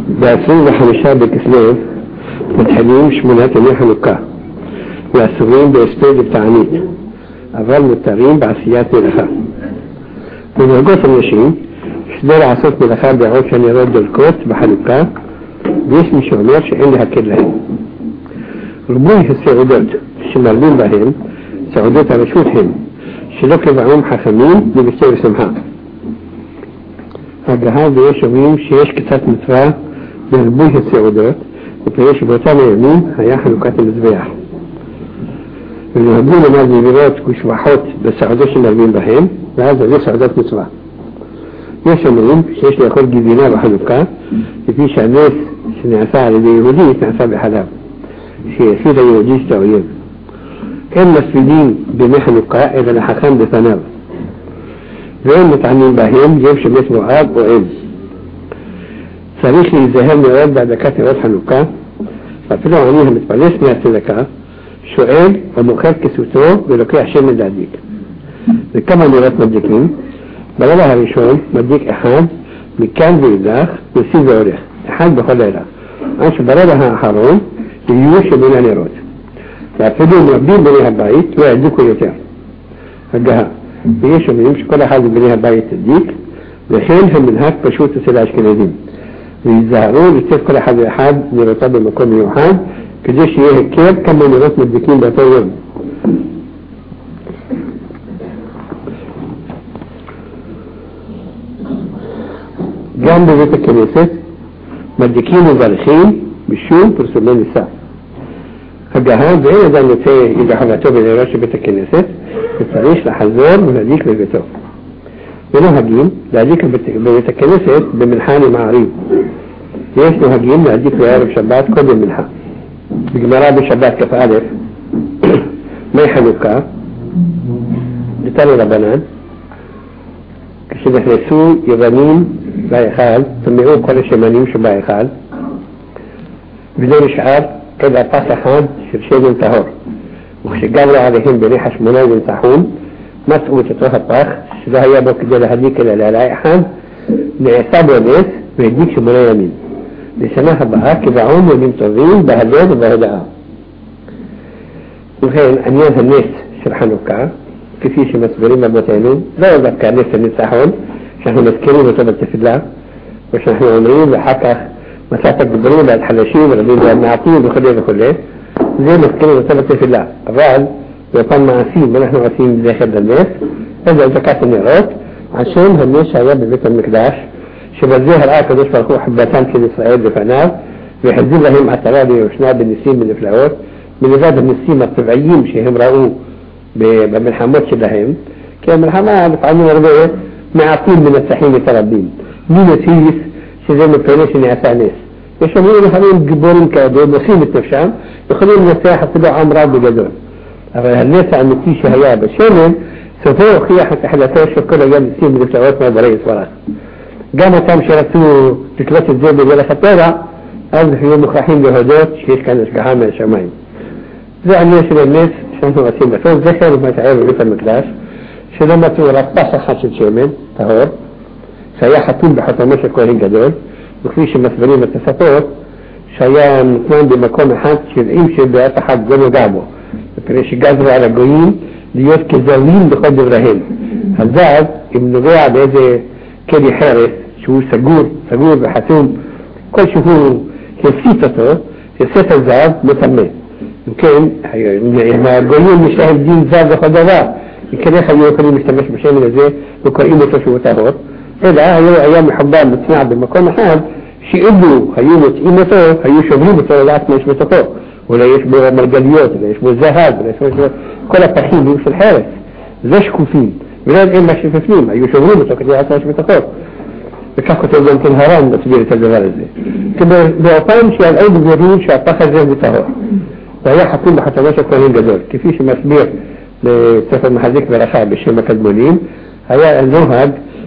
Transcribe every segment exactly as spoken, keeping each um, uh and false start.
בעשרים וחמישה בכסלו מתחילים שמונת ימי חנוכה ואסורים בהספד ותענית, אבל מותרים בעשיית מלאכה. מנהגות אנשים כדי לעשות מלאכה בעוד שהנרות דולקות בחנוכה, ויש מי שאומר שאין להקל להם. רבוי הסעודות שמרבים בהם סעודות הרשות הם שלא קבעום חכמים לבשר ושמחה. הגהה ויש אומרים שיש קצת מצווה ברבוי הסעודות, מפני שבאותם הימים היה חנוכת המזבח. ונהגו לומר זבירות ושבחות בסעודות שמרבים בהם, ואז היו סעודות מצווה. יש אומרים שיש לאכול גבינה בחנוכה, לפי שהנס שנעשה על ידי יהודי נעשה בחלב, שיחיד היהודי שאתה אויב. אין מספידים בימי חנוכה אלא לחכם בפניו, ואין מטעמים בהם יום שמת מואב או אין. צריך להיזהר מאוד בהדלקת נרות חנוכה, אפילו אני המתפרנס מהצדקה שואל או מוכר כסותו ולוקח שמן להדליק. וכמה נרות מדליקים? בלילה הראשון מדליק אחד מכאן ואילך יוסיף והולך, אחד בכל לילה, עד שבלילה האחרון יהיו שמונה נרות, ואפילו מרבים בני הבית לא ידליקו יותר. הגהה, ויש אומרים שכל אחד מבני הבית ידליק, וכן המנהג פשוט אצל האשכנזים, ויזהרו לצאת כל אחד ואחד נרותיו במקום מיוחד, כדי שיהיה הכר כמה נרות מדליקים באותו יום. גם בבית הכנסת מדליקים וברכים בשום פרסומי ניסה. הגהה ואין אדם יוצא ידחבתו בנרות של בית הכנסת, וצריך לחזור ולהדליק בביתו. ונוהגים להדליק בבית הכנסת במנחה למעריב. יש נוהגים להדליק בערב שבת קודם מנחה. בגמרא בשבת כף א' מי חנוכה לתנו רבנן, כשנכנסו יוונים בהיכל, טמאו כל השמנים שבהיכל, ולא נשאר אלא פס אחד של שמן טהור. וכשגמרו עליהם בריח השמונה ונצחון, מצאו את אותו הפח שלא היה בו כדי להדליק אלא לילה אחד, נעשה בו נס והדליק שמונה ימים. לשנה הבאה קבעון ימים טובים בהלל ובהודאה. ובכן, עניין הנס של חנוכה, כפי שמסבירים רבותינו, לא דווקא הנס הניצחון, שאנחנו מזכירים אותו בתפילה, ושאנחנו אומרים ואחר כך מצאת הגברים ועד חלשים ורבים ועד מעטים וכו' וכו', זה מזכירים אותו בתפילה. אבל באופן מעשים אנחנו עושים זכר לנס, איזה הדלקת הנרות, על שם הנס שהיה בבית המקדש, שבזה הראה הקדוש ברוך הוא חבתם של ישראל בפניו, והחזיר להם עטרה ויושנה בניסים ונפלאות, מלבד הניסים הטבעיים שהם ראו במלחמות שלהם, כי המלחמה לפעמים הרבה מעטים מנצחים את הרבים. מי נסיס שזה מפני שנעשה נס. יש אומרים לפעמים גיבורים כאלה, נושאים את נפשם, יכולים לנצח אפילו עם רב בגדול. אבל הנס האמיתי שהיה בשמן, סופו הוכיח את החלטו של כל היום ניסים ונפלאות מעברי סברה. גם אותם שרצו לקלוט את זה בגלל הטבע, אז היו מוכרחים להודות שיש כאן השגחה מהשמיים. זה העניין של הנס שאנחנו רוצים לעשות, זכר ומתאר בבית המקדש, שלא מצאו רק פס אחד של שמן, טהור, שהיה חתום בחתמו של כהן גדול, וכפי שמסבירים בתוספות, שהיה נתמן במקום אחד של עם שבעת אחד לא נוגע בו, מפני שגזרו על הגויים להיות כזלים בכל דבריהם. הזב, אם נוגע באיזה כלי חרס, שהוא סגור, סגור וחתום, כל שהוא יפסיט אותו, יסת הזב מטמא. וכן, אם הגויים יש להם דין זב בכל דבר, וכנך היו יכולים להשתמש בשמן הזה וקוראים אותו שהוא טהור, אלא היה מחובר מצנע במקום אחד, שאילו היו מוצאים אותו, היו שוברים אותו לדעת מה יש בתוכו. אולי יש בו מרגליות, אולי יש בו זהב, אולי יש בו כל הפחים היו של חרס. זה שקופים, ולא אין מה שפפנים, היו שוברים אותו כדי לדעת מה יש בתוכו. וכך כותב גם כן הר"ן מסביר את הדבר הזה. באופן שעל עוד דברים שהפח הזה הוא טהור. והיה חתום בחתמו של כהן גדול, כפי שמסביר בספר מחזיק ברכה בשם הקדמונים, היה נוהג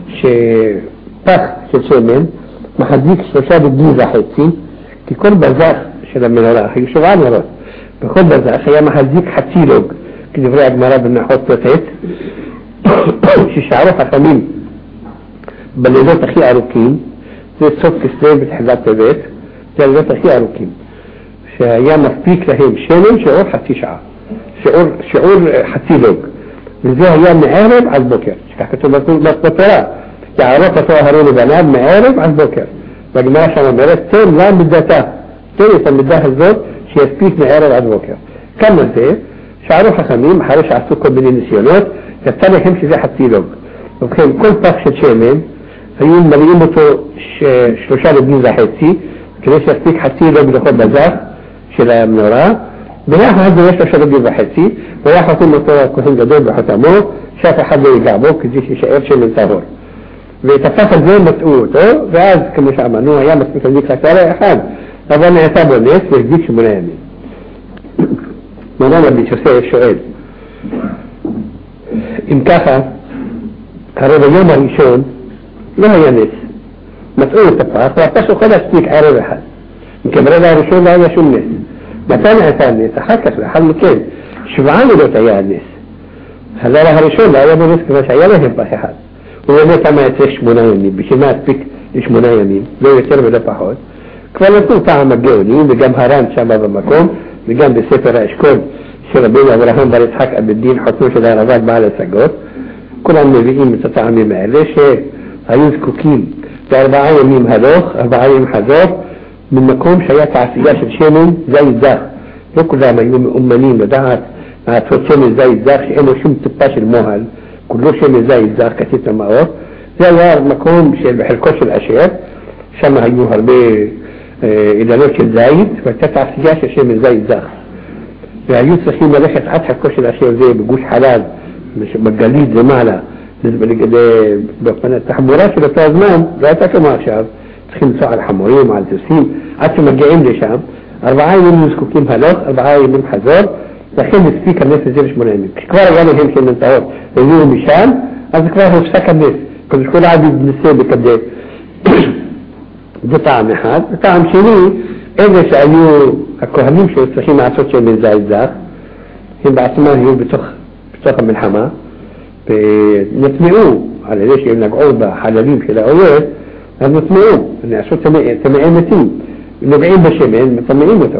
שפח של שמן מחזיק שלושה בדלי וחצי, כי כל בזח של המנורה, היו שבעה נרות, בכל בזח היה מחזיק חצי לוג, כדברי הגמרא במנחות פוטט, ששערו חכמים בלילות הכי ארוכים, זה סוף כסלו בתחילת טבת, זה הלילות הכי ארוכים, שהיה מספיק להם שמן שיעור חצי שעה, שיעור, שיעור חצי לוג, וזה היה מערב עד בוקר, שכך כתוב בתורה, יערות התורה הראו לבניו מערב עד בוקר, והגמרא שם אומרת, תן לה מידתה, תן את המידה הזאת שיספיק מערב עד בוקר. כמה זה? שערו חכמים, אחרי שעשו כל מיני ניסיונות, יצא להם שזה חצי לוג. ובכן, כל פח של שמן, היו מלאים אותו שלושה לוגים וחצי, כדי שיספיק חצי לוג לכל בזח של המנורה, ביחד זה יש שלושה לוגים וחצי, והיה חותים אותו כהן גדול בחותמו, שאף אחד לא ייגע בו, כדי שישאר שמן טהור. ואת הפח הזה מצאו אותו, ואז כמו שאמרנו, היה מספיק להדליק רק שערה אחד, אבל נעשה בו נס והדליק שמונה ימים. מרן רבי יוסף שואל, אם ככה, הרי ביום הראשון לא היה נס, מצאו את הפח, והפח יכול להספיק ערב אחד. מכברא הראשון לא היה שום נס. מתי נעשה נס? אחר כך, לאחר מכן, שבעה לילות היה הנס. הלילה הראשון לא היה בנס כמו שהיה להם פח אחד. הוא אומר כמה יצא שמונה ימים, בשביל מה הספיק לשמונה ימים, לא יותר ולא פחות. כבר נתנו טעם הגאונים, וגם הר"ן שם במקום, וגם בספר האשכול של רבינו אברהם בר יצחק אבדין, חותנו של הרב"ד בעל השגות, כולם מביאים את הטעמים האלה שהיו זקוקים בארבעה ימים הלוך, ארבעה ימים חזור, ממקום שהיה תעשייה של שמן זית זך. לא כולם היו מאומנים לדעת לעשות שמן זית זך שאין לו שום טיפה של מוהל, כולו שמן זית זך כתית המאור. זה היה מקום של בחלקו של אשר, שם היו הרבה אילנות של זית, והייתה תעשייה של שמן זית זך. והיו צריכים ללכת עד חלקו של אשר זה בגוש חלב, בגלית למעלה, בתחבורה של אותו הזמן, לא הייתה כמו עכשיו, צריכים לנסוע על חמורים, על סוסים, עד שמגיעים לשם, ארבעה ימים זקוקים הלוך, ארבעה ימים חזור, לכן הספיק הנס הזה לשמונה ימים. כשכבר היה להם של ננטאות, והביאו משם, אז כבר הופסק הנס, כדי שכל עד נסה בכדי. זה טעם אחד. וטעם שני, אלה שהיו הכהנים שצריכים לעשות שמן זית זך, הם בעצמם היו בתוך, בתוך המלחמה, ונטמעו על ידי שהם נגעו בחללים של האויב, אז נטמעו, נעשו טמאי מתים, נוגעים בשמן, מטמאים אותו.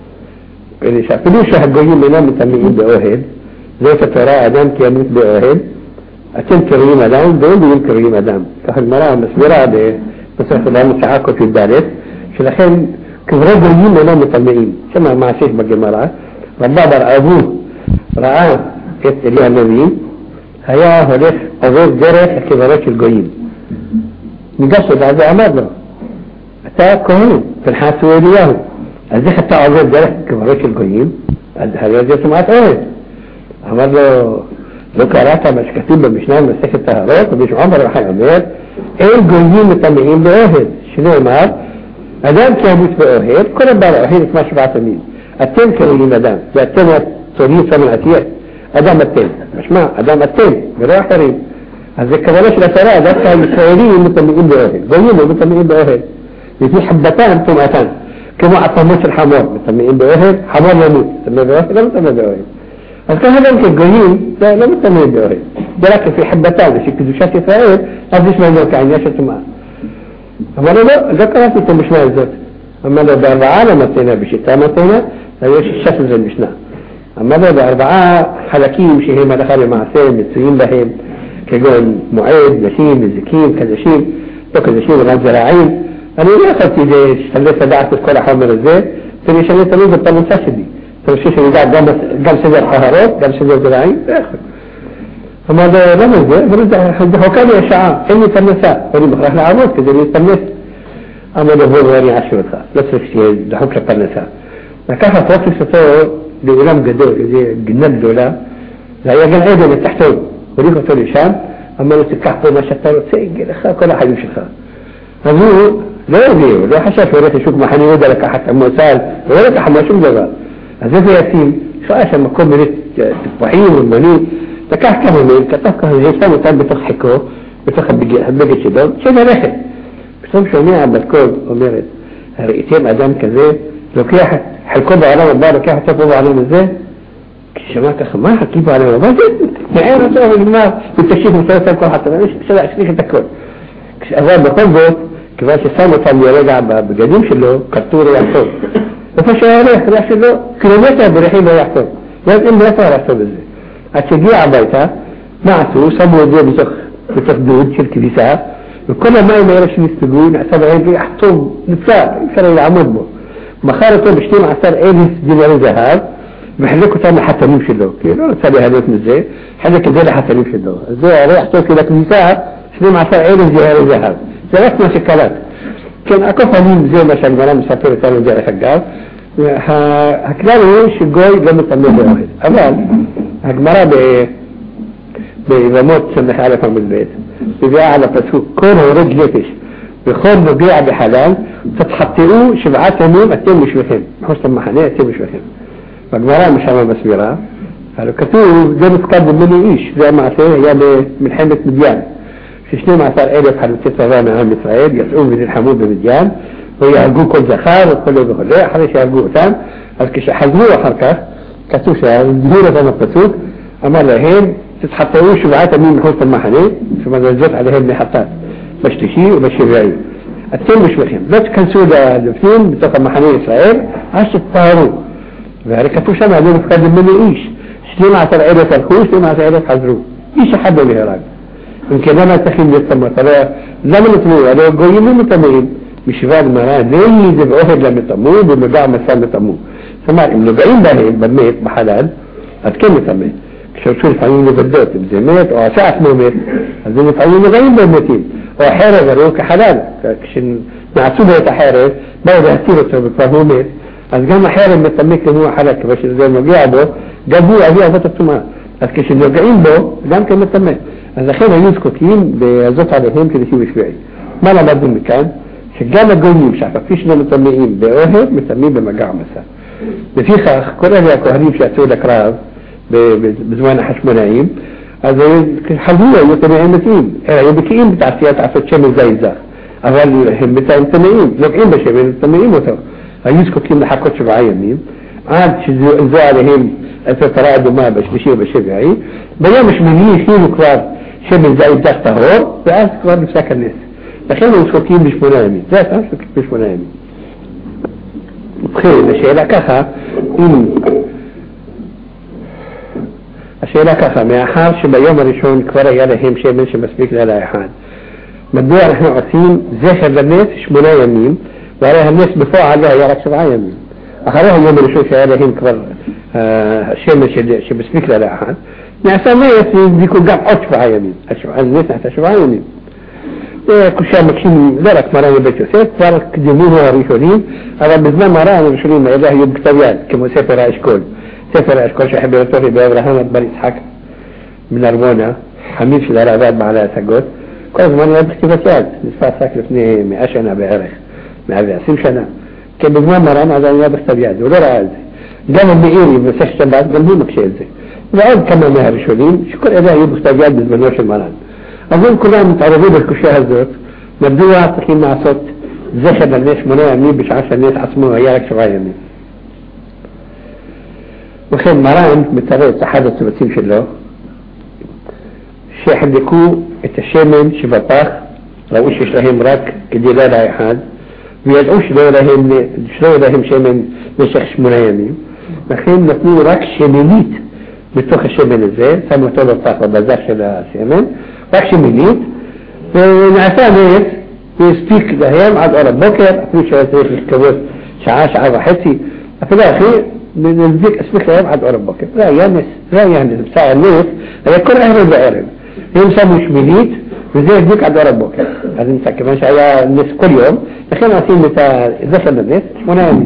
אפילו שהגויים אינם מטמאים באוהל, זאת התורה, אדם כי ימות באוהל, אתם קוראים אדם ואין גויים קוראים אדם. ככה גמרא מסבירה בספר אדם שעה קופי ד' שלכן קברי גויים אינם מטמאים. שמה מעשית בגמרא, רבא בר אבו ראה את אלי הנביא, היה הולך עובר דרך הקברות של גויים. ניגש לדעת ואמר לו, אתה כהן, פנחס הוא אליהו, אז איך אתה עובר דרך הקברות של גויים? אז הרי זה תמעת אוהד. אמר לו, לא קראת מה שכתוב במשנה במסכת טהרות, רבי עמר החי אומר, אין גויים מטמאים באוהד, שנאמר, אדם כי ימות באוהד, כל הבא לאוהד את מה שבעת ימים. אתם קוראים אדם, ואתם צורים שם לעתיד, אדם אתם, משמע, אדם אתם, ולא אחרים. אז זה כוונה של התורה, דווקא הישראלים מטמאים באוהד, גויים לא מטמאים באוהד, לפי חבתם טומאתן, כמו עצמות של חמור, מטמאים באוהד, חמור ימות, מטמא באוהד, לא מטמא באוהד. אז ככה גם כגויים, זה לא מטמאים באוהד, זה רק לפי חבתם, לפי קדושת ישראל, אז יש מהם כעניין של טומאה. אמר לו, לא, לא קראתי את המשנה הזאת. אמר לו, בארבעה למתנה, בשיטה מתנה, יש שישה של זה משנה. אמר לו, בארבעה חלקים שהם הלכה למעשה, מצויים בהם, כגון מועד, נשים, נזיקים, קדשים, לא קדשים, וגם זרעים. אני לא יכולתי לשלט לדעת את כל החומר הזה, זה משנה תמיד בפרנסה שלי. פרנסה שאני יודעת גם סדר חהרות, גם סדר זרעים, זה יכול. אמר לו, למה זה? זה חוקה לי השעה, אין לי פרנסה, ואני מוכרח לעבוד כדי להתפרנס. אמר לו, בוא ואני אעשיר אותך, לא צריך שיהיה דחוק לפרנסה. לקח פרופס אותו לעולם גדול, איזה גנה גדולה, זה היה גן עדן לתחתון, הוליך אותו לשם, אמר לו, תיקח פה מה שאתה רוצה, יגיע לך כל החיים שלך. אז הוא לא הביאו, לא חשב שהוא הולך לשוק מחנה יהודה לקחת המוסל, הוא לא לקח מה שום דבר. אז איזה ישים, שעה שם מקום מיני תפוחים ומנים, לקח כמה מיל, כתב ככה, זה שם אותם בתוך חיקו, בתוך הבגד שלו, של הלכת. פתאום שומע הבת-קול אומרת, ראיתם אדם כזה, לוקח חלקו בעולם הבא, לוקח אותו פה בעולם הזה, כששמע ככה, מה חלקי בעולם הבא? זה מעין אותו ונגמר, ותשיב ותשיב כל חטא, בסדר, אשליך את הכל. אבל בכל זאת, كيفاش سامو تم يرجع بقديم شلو كرتورة يحصل فشارح راح شلو كيلومتر بريحين يحصل لازم إنه يصير يحصل بزي أتجي عبايتها معسو سامو دي بتخ بتخدود شركة لسا وكل ما يميرش يستقون عسال عيبي أحطوه نفسها يسأل العمود بو مخارطه بشتين عسال عيبي جنري ذهب بحلكوا تاني حتى نمشي له كيلو سالي هدوك نزي حاجة كده حتى نمشي له زي ريح توكي لك نساء شنو مع سال عيبي جنري ذهب ثلاث مشكلات كان أكفى مين زي ما شاء الله مسافر ثاني جاي حقاب هكذا ايش الجوي لما تمليه واحد أمال هكمرة ب بموت سنة عارفة من البيت ببيع على فسوق كونه ورجلتش بخون ببيع بحلال تتحطئوه شبعات هميم أتين مش بهم حسن المحانية أتين مش بهم فالمرأة مش عمل مسبيرها قالوا كتوه زي متقدم مني إيش زي ما عسيه يعني من حمة مديان شنو ما صار إلي في حلوتي صغيرة عام إسرائيل يسعون من الحمود بمديان ويعرقوا كل زخار وكله بخليه حريش يعرقوا تام الكش حزموه حركة كتوشة الجهورة زي ما بتسوق أما لهين تتحطوه شبعات مين من حوص المحني ثم نزلت عليهم محطات باش تشي وباش يبيعوا التين مش بخيم بس كان سودا الاثنين بتوقع محني إسرائيل عاش تطهروا ذلك كتوشة ما عندهم تقدم مني إيش شنو مع سرعيلة الخوش شنو مع سرعيلة حزروه إيش حد اللي هراج يمكن أنا تخيل يتم ترى لما نتمو على قوي من متمين مش فاضي مراه ليه يجيب أهل لما تمو بمجاع مسام تمو سمع إنه قاين ده بميت بحلال أتكلم تمين شو شو الفعلين بدوت بزميت أو ساعة موميت هذين الفعلين قاين بميتين أو حارة غيروك حلال كشن معصوبة يتحارة بعد هتيرة بفهموميت أزجام حارة متميك إنه حلال باش زي ما جابوا جابوا أبيه أبطة لكن اللي قاين به قام كان متمين إذا خير يوسكو كين بزوت عليهم كده شيء شوي ما لا بدهم مكان شجعنا جوني مش عارف فيش ناس متمين بأوهر متمين بمجاعة مثلا بفيخ كل هذا كهريب شاتوا لك راز بزمان حش منايم هذا حلوة متمين متين يبكين بتاع سيات عفت شمل زي زاخ أول هم بتاع متمين لقين بشمل متمين وتو يوسكو كين لحقت شبعية مين عاد شزوا زوا عليهم التراعد وما بش بشيء بشيء بيا مش مني شيء كلار شبه زي الدخت هور بأس كلار بساك الناس لكن الشوكين مش منامي ذات شوكين مش منامي بخير الشيء لا كخا إن الشيء لا كخا ما حارش بيوم ريشون كبار يلا هم شيء منش مسبيك لا لا يحان مدوع نحن عسين زخر للناس مش منامين وعليها الناس بفوع عليها يا رك سبعة يمين أخرها يوم ريشون شيء هم كبار شيء من شيء شيء بسبيك لا لا يحان نعسى ما يصير يكون قام أشبع يمين أشبع الناس حتى أشبع يمين كل شيء مكشين ذلك مرة يبتشوا سيد ذلك دموه ريشونين هذا بزمان مرة ريشونين ما إله يبقى تبيان كما سفر أشكول سفر أشكول شو حبي يطوري بإبراهيم بني إسحاق من أرمونا حميد في العربات مع الأساقوت كل زمان يبقى تبيان نسفع ساكل اثنين مئة سنة بعرق مع عشرين سنة كان بزمان مرة هذا يبقى تبيان ولا رأي قام بإيري بسشت بعد قال هو مكشي زي وعاد كما ما ريشونين شكر إله يبقى تبيان بزمان وش المران أظن كلهم متعرضين بالكشاة هذوت نبدوها تخين مع صوت زخب الناس منايا مين بش عشان الناس عصموها يالك شغاية مين وخير مران متعرض تحدث سبتين شلو الشيء حدكو التشامن شبطاخ لو إيش لهم راك كدي لا لا يحاد ويدعوش لو لهم شلو لهم شامن نشخش منايا مين لخير نتنو راك شامنيت بتوخ الشامن ازاي سامو طول الطاقة بزاخش الشامن راكش منيت ونعسان ايه يستيك دهيام عاد أولا بوكر أفريش وزيك الكبير شعاش عاد راحتي في الأخير نزيك اسمك دهيام عاد أولا بوكر لا يانس لا يانس بساعة الناس هي كل أهل البقرب يمسا مش منيت وزيك ديك عاد أولا بوكر هذا نسا كمان شعيا الناس كل يوم لكن عسين متى زفل الناس منامي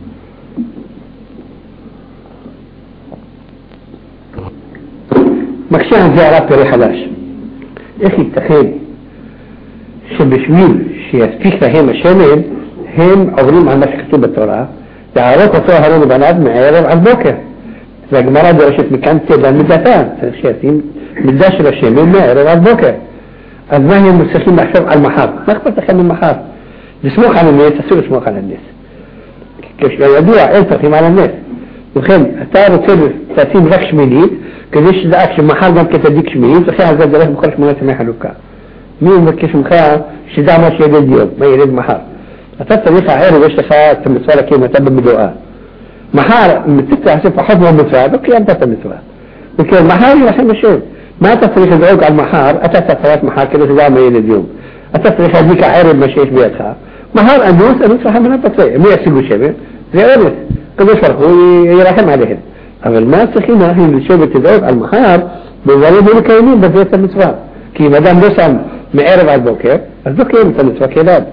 مكشان زيارات بريح لاش اخي تخيل شبشويل شيستيك هم شامل هم عبرين عن مش كتب التوراة دعوات وصوها هرون بنات معيرب عن بوكر إذا جمرة درشت مكان تبا مدتان شياسين مداشر الشامل معيرب عن بوكر الزاهي المستخدم محسوب على المحار ما اخبر تخيل المحار جسموك على الناس تسوي اسموك على الناس كيف يدوع التقيم على الناس وخيل تعرف تصير تأثيم ركش ميليد كذلك إذا أكش محار قام كتديك شميليد وخيل هذا الدرس بخرج مناسب ما يحلوكا מי מבקש ממך שדע מה שילד יום, מה ילד מחר. אתה צריך הערב, יש לך את המצווה להקים אתה במדועה. מחר, אם תעשה פחות מהמצווה, לא קיימת את המצווה. וכן, מחר ילחם השם. מה אתה צריך לדאוג על מחר? אתה תצטרך מחר כדי שדע מה ילד יום. אתה צריך להדליק הערב מה שיש בידך. מחר אנוס, אנוס לך מן הפצע. מי ישיגו שמן? זה אורס. כדי שפרחו, ירחם עליהם. אבל מה צריכים אנחנו לשבת לדאוג על מחר, בדברים ומקיימים בבית המצווה. כי אם אדם לא שם מערב עד בוקר, אז לא קיים את המצווה כדאד.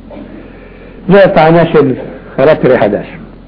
זו הטענה של חרב פרי חדש.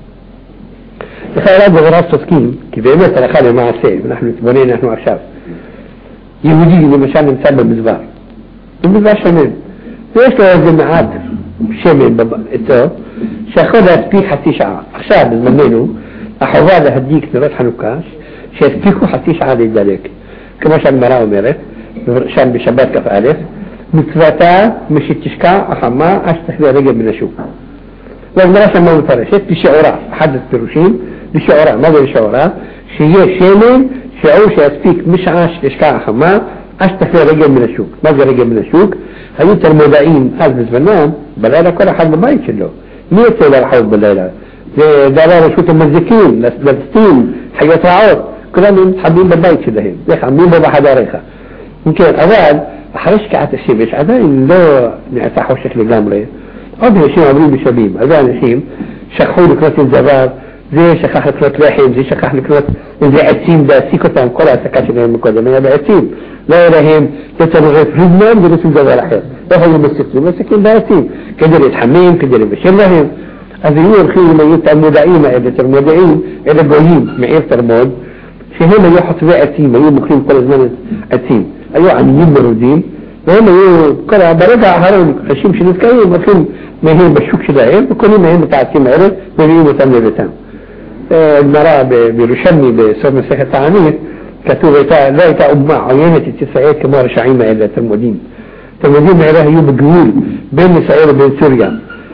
לחיירת בגרס תוסקים, כי באמת הלכה למעשה, אנחנו נתבונן אנחנו עכשיו. יהודי למשל נמצא במזבר, במזבר שמן, ויש לו איזה מעט שמן אצלו, שיכול להספיק חצי שעה. עכשיו בזמננו, החובה להדליק נרות חנוכה, שהספיקו חצי שעה להידלק. כמו שהגמרא אומרת, שם בשבת כף א', מצוותה משתשקע החמה עד שתחזיר רגל מן השוק. והגמרא שם מה מפרשת? לשעורה, אחד הפירושים, לשעורה. מה זה לשעורה? שיהיה שמן, שיעור שיספיק משעה שתשקע החמה עד שתחזיר רגל מן השוק. מה זה רגל מן השוק? היו תלמודאים אז בזמנם, בלילה כל אחד בבית שלו. מי יוצא לרחוב בלילה? זה דלה רשות המזיקים, לסטים, חיות רעות. כולם מתחבאים בבית שלהם, לחמים בו בחדריך. כן, אבל אחרי שקיעת השמש עדיין לא נעשה חושך לגמרי. עוד אנשים עוברים בשבים, אז האנשים שכחו לקנות עם דבר, זה שכח לקנות לחם, זה שכח לקנות איזה עצים, להסיק אותם, כל העסקה שלהם מקודם היה בעצים. לא היה להם לצלוחי פריזמן ולעשות דבר אחר. לא יכולים לסקצים, לסקים בעצים, כדי להתחמם, כדי לבשל להם. אז היו הולכים עם היו תלמודאים האלה, תלמודאים, אלה גויים מעיר תלמוד, שהם היו חוטבי עצים, היו מוכרים כל הזמן עצים. היו עניים מרודים, והם היו, כל ברגע האחרון, אנשים שנזכרים, הולכים מהם בשוק שלהם, וקונים מהם את העצים האלה, מביאים אותם לביתם. גמרא בירושלמי, בסוף מסכת תענית, כתוב, לא הייתה אומה עוינת את ישראל כמו הרשעים האלה, התלמודים. התלמודים האלה היו בגבול בין ישראל ובין סוריה.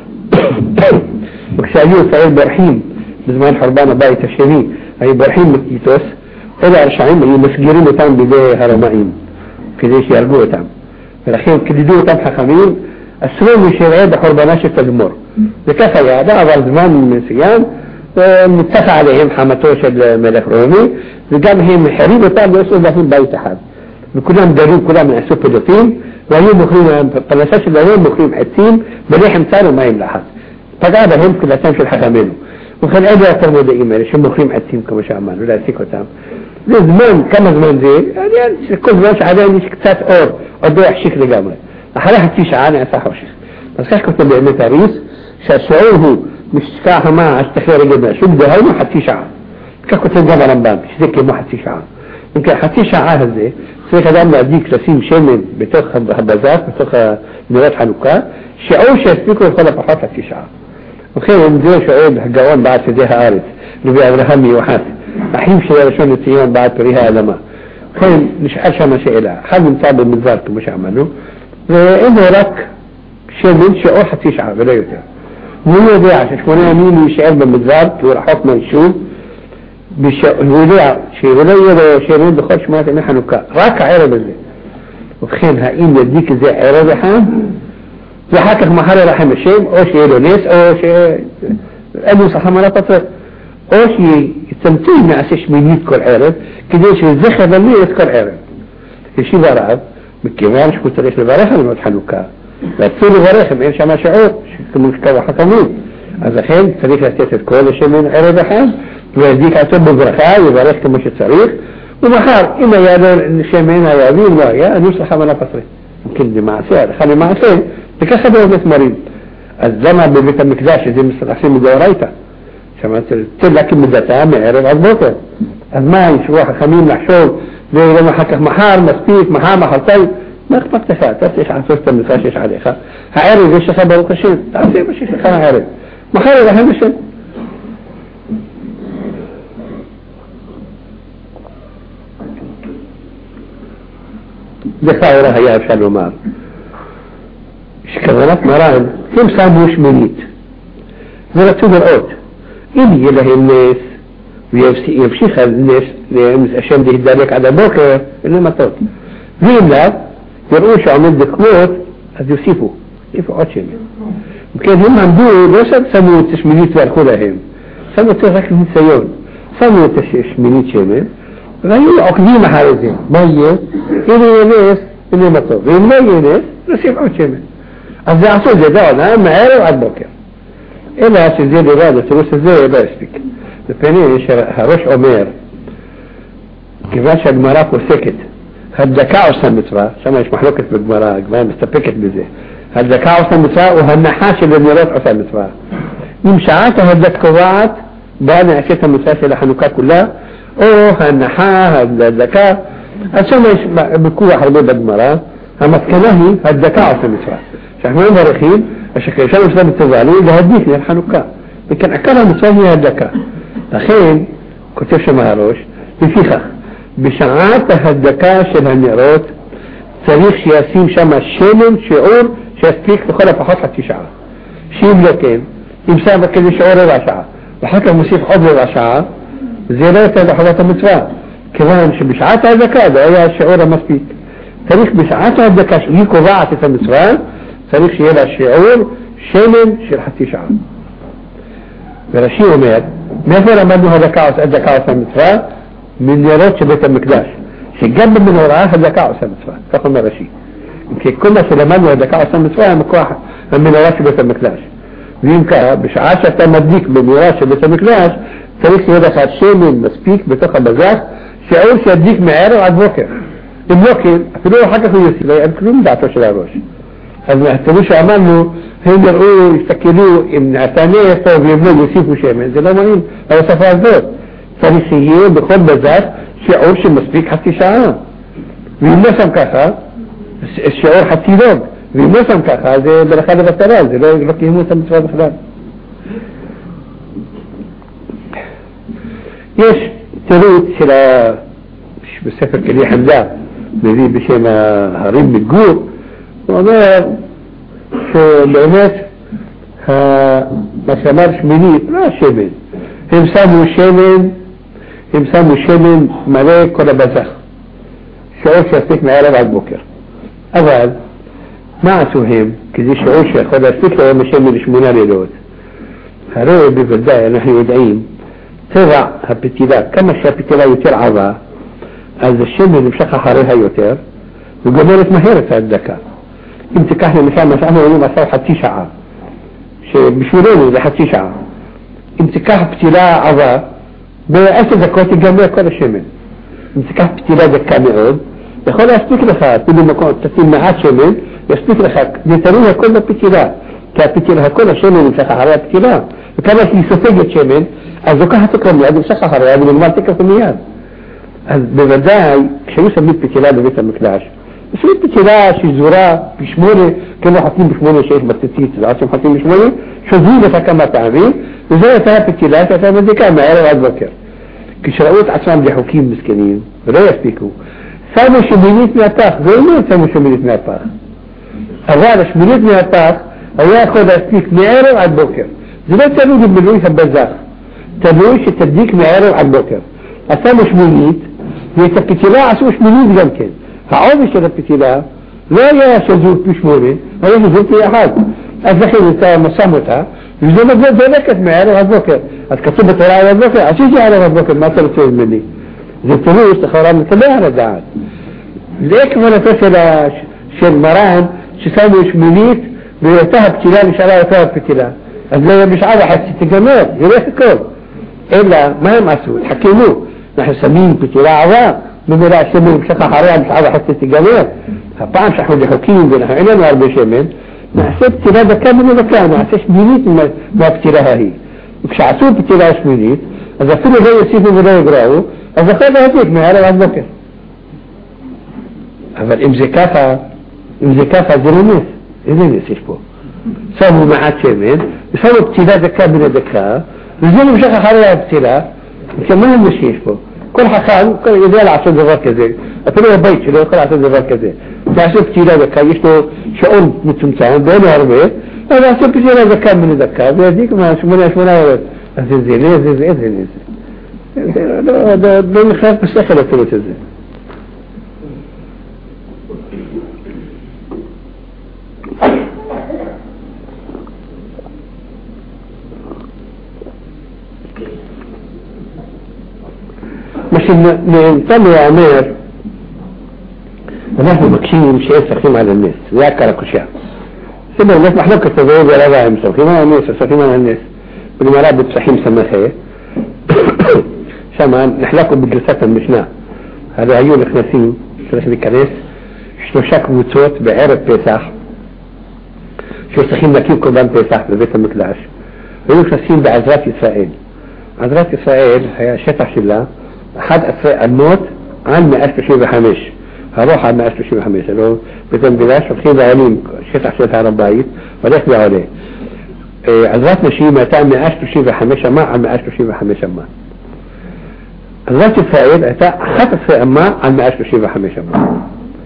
וכשהיו ישראל בורחים, בזמן חורבן הבית השני, היו בורחים מטיטוס, אלה הרשעים היו מסגירים אותם בידי הרומאים, כדי שירגו אותם. ולכן כדידו אותם חכמים, אסרו משרעי בחורבנה של תדמור. וכך היה, אבל זמן מסוים, נצחה עליהם חמתו של מלך רומי, וגם הם חריב אותם ועשו להם בית אחד. וכולם דרו, כולם נעשו פדופים, והיו מוכרים, פרנסה שלהם מוכרים עצים, בלחם צר ומים לחץ. פגע בהם כלתם של חכמינו. וכן אלה התלמודאים האלה שמוכרים עצים כמו שאמרנו, להסיק אותם. זה זמן, כמה זמן זה? כל זמן שעדיין יש קצת אור, עוד לא יחשיך לגמרי. אחרי חצי שעה נעשה חושך. אז כך כותב באמת הריס, שהשיעור הוא משקע חמה עד שתחזיר רגל מהשוק, דהיינו חצי שעה. כך כותב גם הרמב"ם, שזה כמו חצי שעה. אם כן, חצי שעה הזה, צריך אדם להדליק לשים שמן בתוך הבזק, בתוך נרות חנוכה, שיעור שהספיקו לכל הפחות חצי שעה. וכן, אם זה שואל הגאון בעד שדה הארץ, נביא אברהם מיוחס, אחיו של הראשון לציון בעד פרי האדמה. וכן, נשאל שם השאלה, אחד נמצא במדבר, כמו שאמרנו, ואין לו רק שמן שיעור חצי שעה ולא יותר. והוא יודע ששמונה ימים הוא יישאר במדבר, כי הוא רחוק מהיישוב, הוא יודע שהוא לא יהיה לו שמן בכל שמונת ימי חנוכה, רק הערב הזה. ובכן, האם ידליק את זה ערב אחד, ואחר כך מחר ירחם השם, או שיהיה לו נס, או שאין לו סחם על הפצות, או שיצמצם מעשה שמינית כל ערב, כדי שזכר לנו את כל ערב. ישיב הרב, מכיוון שהוא צריך לברך על ימות חנוכה, ואצלו לברך אם אין שם שיעור, כמו שקבע חכמים. אז לכן צריך לתת את כל השמן ערב אחד, וידליק עצמו בברכה, יברך כמו שצריך, ומחר, אם היה לו שמן היה אביב, לא היה, אני סחם על הפצות. כן, למעשה, הלכה למעשה, וככה באמת מרים. אז למה בבית המקדש שזה עושים מדאורייתא? שמעת, צריך להקים מדתה מערב עד בוקר. אז מה, ישבו החכמים לחשוב, וגם אחר כך מחר, מספיק, מחר, מחרתיים, מה אכפת לך? אתה צריך לעשות את המצווה שיש עליך. הערב יש לך ברוך השם, תעשה מה שיש לך הערב. מחר ירחם השם. לכאורה היה אפשר לומר שכוונת מרן הם שמו שמינית ורצו לראות אם יהיה להם נס וימשיך הנס השם להידלק עד הבוקר אין להם מתות, ואם לא يرؤوا שעומד דקות, אז יוסיפו, יוסיפו עוד שמן. וכן הם עמדו, לא שמו את השמינית והלכו להם, שמו את זה רק לניסיון, שמו את השמינית שמן, והיו עוקבים אחרי זה, מה יהיה? הנה יהיה נס, הנה מה טוב, ואם לא יהיה נס, נוסיף עוד שמן. אז זה עשו את זה בעונה, מערב עד בוקר. אלא שזה לבד, התירוץ הזה לא יספיק. לפני שהראש אומר, כיוון שהגמרא פוסקת, הדקה עושה מצווה, שם יש מחלוקת בגמרא, הגמרא מסתפקת בזה, הדקה עושה מצווה או הנחה של הנרות עושה מצווה. אם שעת ההדק קובעת, בה נעשית המצווה של החנוכה כולה, או הנחה, הדקה, אז שם יש בכוח הרבה בגמרא, המסקנה היא הדקה עושה מצווה. שאנחנו מברכים, השכם עושה מצווה, להדליק נר חנוכה. וכן עיקר המצווה היא הדקה. לכן, כותב שם הראש, לפיכך, בשעת ההדקה של הנרות צריך שישים שם שמן שיעור שיספיק לכל הפחות חצי שעה. שאם לא כן, אם שם כזה שיעור רבע שעה, ואחר כך מוסיף עוד רבע שעה, זה לא יותר בחובת המצווה, כיוון שבשעת ההדקה זה היה השיעור המספיק. צריך בשעת ההדקה שהיא קובעת את המצווה, צריך שיהיה לה שיעור שמן של חצי שעה. ורש"י אומר, מאיפה למדנו הדקה עושה מצווה? מנרות של בית המקדש, שגם במנורה הדקה עושה מצווה, כך אומר רש"י. כי כל מה שלמדנו הדקה עושה מצווה היה מכוח המנורה של בית המקדש. ואם כך, בשעה שאתה מדליק במנורה של בית המקדש, צריך שיהיה לך שמן מספיק בתוך הבזח, שיעור שידליק מערב עד בוקר. אם לא כן, אפילו אחר כך הוא יוסיף, לא אין כלום דעתו של הראש. אז כמו שאמרנו, הם יראו, יסתכלו, אם נעשה נס טוב ואם לא יוסיפו שמן, זה לא מעניין, ההוספה הזאת. צריך שיהיה בכל בזח שיעור שמספיק חצי שעה. ואם לא שם ככה, שיעור חצי לוג. ואם לא שם ככה, זה ברכה לבטלה, זה לא, לא קיימו את המצווה בכלל. יש תירוץ של ה... בספר כלי חמדה, מביא בשם ההרים מגור, הוא אומר שבאמת מה שאמר שמינית, לא השמן, הם שמו שמן, הם שמו שמן מלא כל הבזח, שיעור שיספיק מערב עד בוקר. אבל מה עשו הם? כי זה שיעור שיכול להספיק להם השמן לשמונה לילות. הרי בוודאי אנחנו יודעים, טבע הפתילה, כמה שהפתילה יותר עבה, אז השמן נמשך אחריה יותר, וגומרת מהר את ההדקה. אם תיקח למשל מה שאנחנו אומרים עשה חצי שעה, שבשבילנו זה חצי שעה. אם תיקח פתילה עבה, בעשר דקות יגמר כל השמן. אם תיקח פתילה דקה מאוד, יכול להספיק לך, אפילו מקום, תשים מעט שמן, יספיק לך, זה תלוי הכל בפתילה, כי הפתילה, הכל השמן נמשך אחריה הפתילה, וכמה שהיא סופגת שמן, אז לוקחת אותו מיד, נמשך אחריה, ונגמר תיקח מיד. אז בוודאי, כשהיו שמים פתילה בבית המקדש, יש פתילה שזורה בשמונה, כמו חתים בשמונה שיש בציצית, ועד שהם חתים בשמונה, שוזרים אותה כמה פעמים, וזו הייתה הפתילה שהייתה מדליקה מהערב עד בוקר. כשראו את עצמם לחוקים מסכנים, ולא יספיקו, שמו שמינית מהפח, זה לא שמו שמינית מהפח. אבל השמינית מהפח היה יכול להספיק מערב עד בוקר. זה לא תלוי במילוי הבזח, תלוי שתדליק מערב עד בוקר. אז שמו שמינית, ואת הפתילה עשו שמינית גם כן. העובי של הפתילה לא היה שזור פי שמונה, היה שזור פי אחד. אז לכן אתה שם אותה, וזה דלקת מערב עד בוקר. אז כתוב בתורה עד בוקר, אז שזה ערב עד בוקר, מה אתה רוצה ממני? זה תלוי שתחרה מתלע על הדעת. זה כוונתו של מרן, ששמו שמינית, ואותה הפתילה נשארה אותה הפתילה. אז לא היה בשעה וחצי תגמר, זה לא הכל. אלא, מה הם עשו? התחכמו. אנחנו שמים פתילה עבה, במילא השמן המשך אחריה בשעה וחצי תגמר. הפעם שאנחנו לחוקים ואנחנו אין לנו הרבה שמן, נעשה פתילה דקה מן דקה, נעשה שמינית מהפתילה ההיא. וכשעשו פתילה שמינית, אז אפילו לא יוסיפו ולא יגרעו, אז אחרי להדליק מערב עד בוקר. אבל אם זה ככה, אם זה ככה זה לא נס, איזה נס יש פה? שמו מעט שמן, ושמו פתילה דקה מן הדקה, וזה נמשך אחרי הפתילה, וכמה הם שיש פה? כל חכם יודע לעשות דבר כזה, אפילו הבית שלו יכול לעשות דבר כזה. לעשות פתילה דקה, יש לו שעון מצומצם, ואין הרבה, אז לעשות פתילה דקה מן הדקה, וידיק מה שמונה שמונה עורת. אז זה נס, זה זה זה נס. לא נכנס בשכל אפילו את זה. مش نتم يا عمير ونحن مكشين شيء سخيم على الناس لا كركشة سبب الناس محلوك التزويد ولا باهم سخيم على الناس سخيم على الناس بالمرات بتسحيم سماخية شمان نحلقوا بالجلسات المشناء هذا عيون الخناسين شرح الكنيس شو شك وصوت بعرب بيساح شو سخيم نكيب قربان بيساح ببيت المقدس عيون الخناسين بعذرات إسرائيل عذرات إسرائيل هي شتح شلا أحد أسرع الموت عن ما أشبه بحمش هروح عن ما أشبه بحمش لو بيتم بلاش وخير عليم شتح شتح ربايت وليس عليه عذرات نشي ما تعمل أشبه بحمش ما عن ما أشبه بحمش ما عذرات إسرائيل أتى خط في أما عن ما أشبه بحمش ما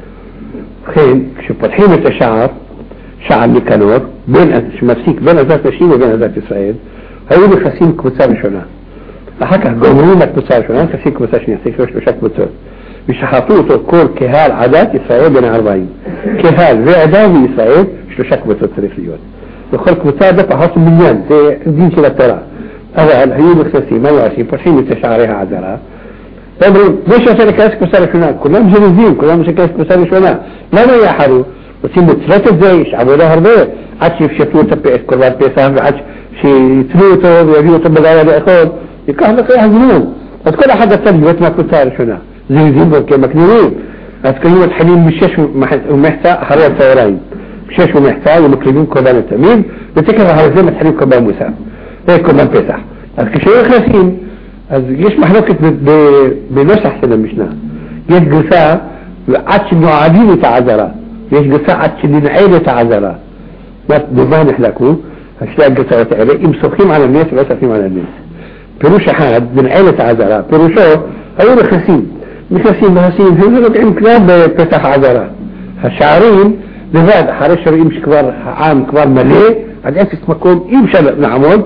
خين شو فتحين التشعر شعر نيكانور بين مسيك بين عذرات نشي وبين عذرات إسرائيل هيقولوا خسين كوتسار شنا حكى جمهورك كوتسار شنا خسين كوتسار شنا خسين كوتسار شنا كوتسار مش حاطوه كل كهال عادات إسرائيل بين أربعين كهال في عادات إسرائيل شو شك كوتسار تريفيون وخل كوتسار ده فحص مليون زي دين كلا ترى هذا الهيوم خسين ما يعرفين فرحين تشعرها عذرا تمرين ليش عشان كاس كوتسار شنا كلهم جنزين كلهم مش كاس كوتسار شنا لا ما يحروا وسيم ثلاثة زيش عبوده هربه عشان في شتوت بيت كربات بيسام عشان شيء تلوته ويبيوته بداية لأخوه يكهلق يحزنون بس كل حاجة تلجوت ما كنت تعرف شنا زي زيبا كمكنونين بس كلمة حليم مشيش ومحتا حرية ثورين مشيش ومحتا ومكلمين كبان التميم بتكر على زي ما تحليم كبان موسى هيك كبان بيسح بس كشيء خلصين ليش محلوكة بنسح سنة مشنا يش قصة عدش انه عديد تعذرا يش قصة عدش انه عيدة تعذرا ما نحلكوه هشلاقي قصة وتعالي يمسخيم على الناس ولا سخيم على الناس بروش حاد من عيلة عذراء بروشو هيقول خسين مش خسين بخسين هيقولوا بعين كلاب بفتح عذراء هالشعرين لذات حارش مش كبار عام كبار مليه عاد أسس مكون يمشى نعمود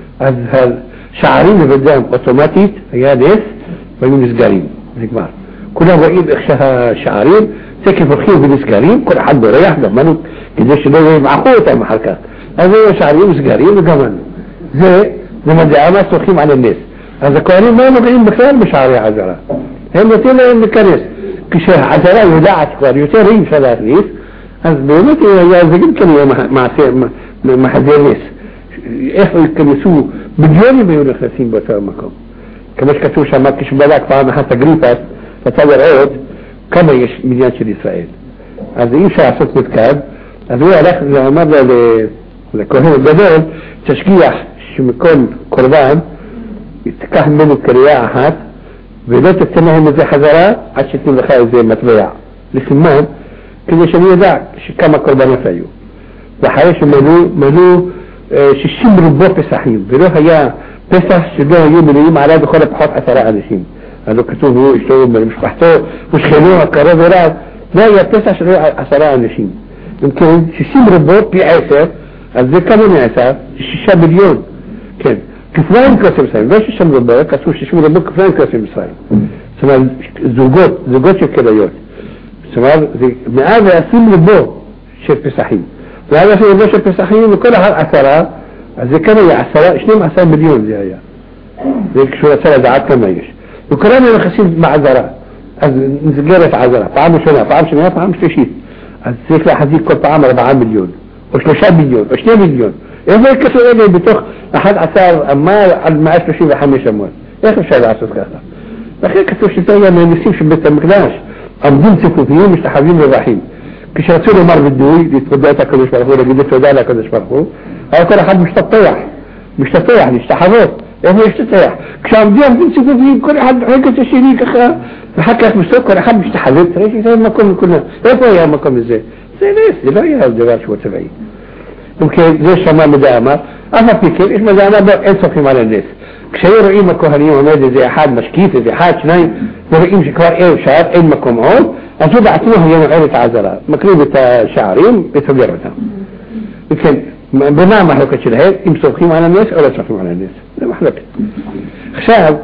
هالشعرين قدام أوتوماتيك هي ديس ويمس قارين كبار كلها وإيد إخشها شعرين سكب الخير بالإسكارين كل حد ريح ضمنوا كديش ده مع قوة محركات هذا شعري وسجارين وكمان زي لما دعما سخيم على الناس هذا كانوا ما مبين بخير بشعري عذراء هم تيلا ان كنيس كشه عذراء وداعت كوار يترين ثلاث نيس هذا بيمت يا زين كانوا مع مع مع حديث ايه يكنسوا بجوني بيقولوا خمسين بتاعكم كمش كتوش ما كش بالك فاهم حتى جريبات فتاور عود كما يش مليون شري اسرائيل هذا يشع صوت متكاب هذا هو الاخر مره ل لكهين الجدول تشجيع شو يكون قربان يتكهن منه كرياء أحد بداية التنهم زي حذراء عشان تكون خايف زي متبيع لسمان كذا شنو ذاك كما قربان فيو وحيش منو منو ششم ربوع بسحيم بروح يا بسح شدوه يوم من يوم على دخول بحط أثراء عليهم هذا كتوب هو يشتغل مش بحثوه مش خلوه كرازرات لا يا بسح شدوه أثراء عليهم يمكن ششم ربوع بيعيسر الذي كانوا نعسى الشيشة مليون كان كفلان كاسم إسرائيل باش الشم ربنا كاسوش الشم ربنا كفلان كاسم إسرائيل سمع زوجات زوجات كلايات سمع من هذا اسم ربنا شرب صحيح وهذا في ربنا شرب صحيح وكل هذا عسرة الذي كانوا يعسرة إشنين عسرة مليون زي هيا ذيك شو عسرة دعات كما يش وكلام يخسين مع عذرة نزجرة عذرة طعم شنو طعم شنو طعم شيء الذيك لا حديك كل طعم أربعة مليون وثلاثة مليون واثنين مليون إذا كسر إلي بتوخ أحد عسار أما المعاش بشيء بحميش أموال إيش مش هذا عسار كذا لكن كسر شيء ثاني ما نسيبش بيت المقداش أمضون سكوتيين مش تحابين الرحيم كشرتوا مر بالدوي يتفضل تاكلش فرخو ولا جدت ودالا كلش فرخو هذا كل حد مش تطيح مش تطيح مش تحرك إيه مش تطيح كشام ديام أمضون سكوتيين كل حد حكى تشريك أخا حكى مش كل حد مش تحرك إيش زي ما كنا كنا إيه يا ما كنا إزاي زي ليش لا يا الجوار شو تبعي يمكن زي الشمال مدامة أنا فكر إيش مدامة بأنصف على الناس كشيء رئيم كهنيين ونادي زي أحد مشكيت زي حاج ناي ورئيم شكوار إيه شعر إيه مكم عون أجود أعطوها هي عيلة عذراء مكروبة شعرين بتجربتها يمكن بما ما هو كشيء هيك يمسخيم على الناس أو لا يمسخيم على الناس لا محلك خشاب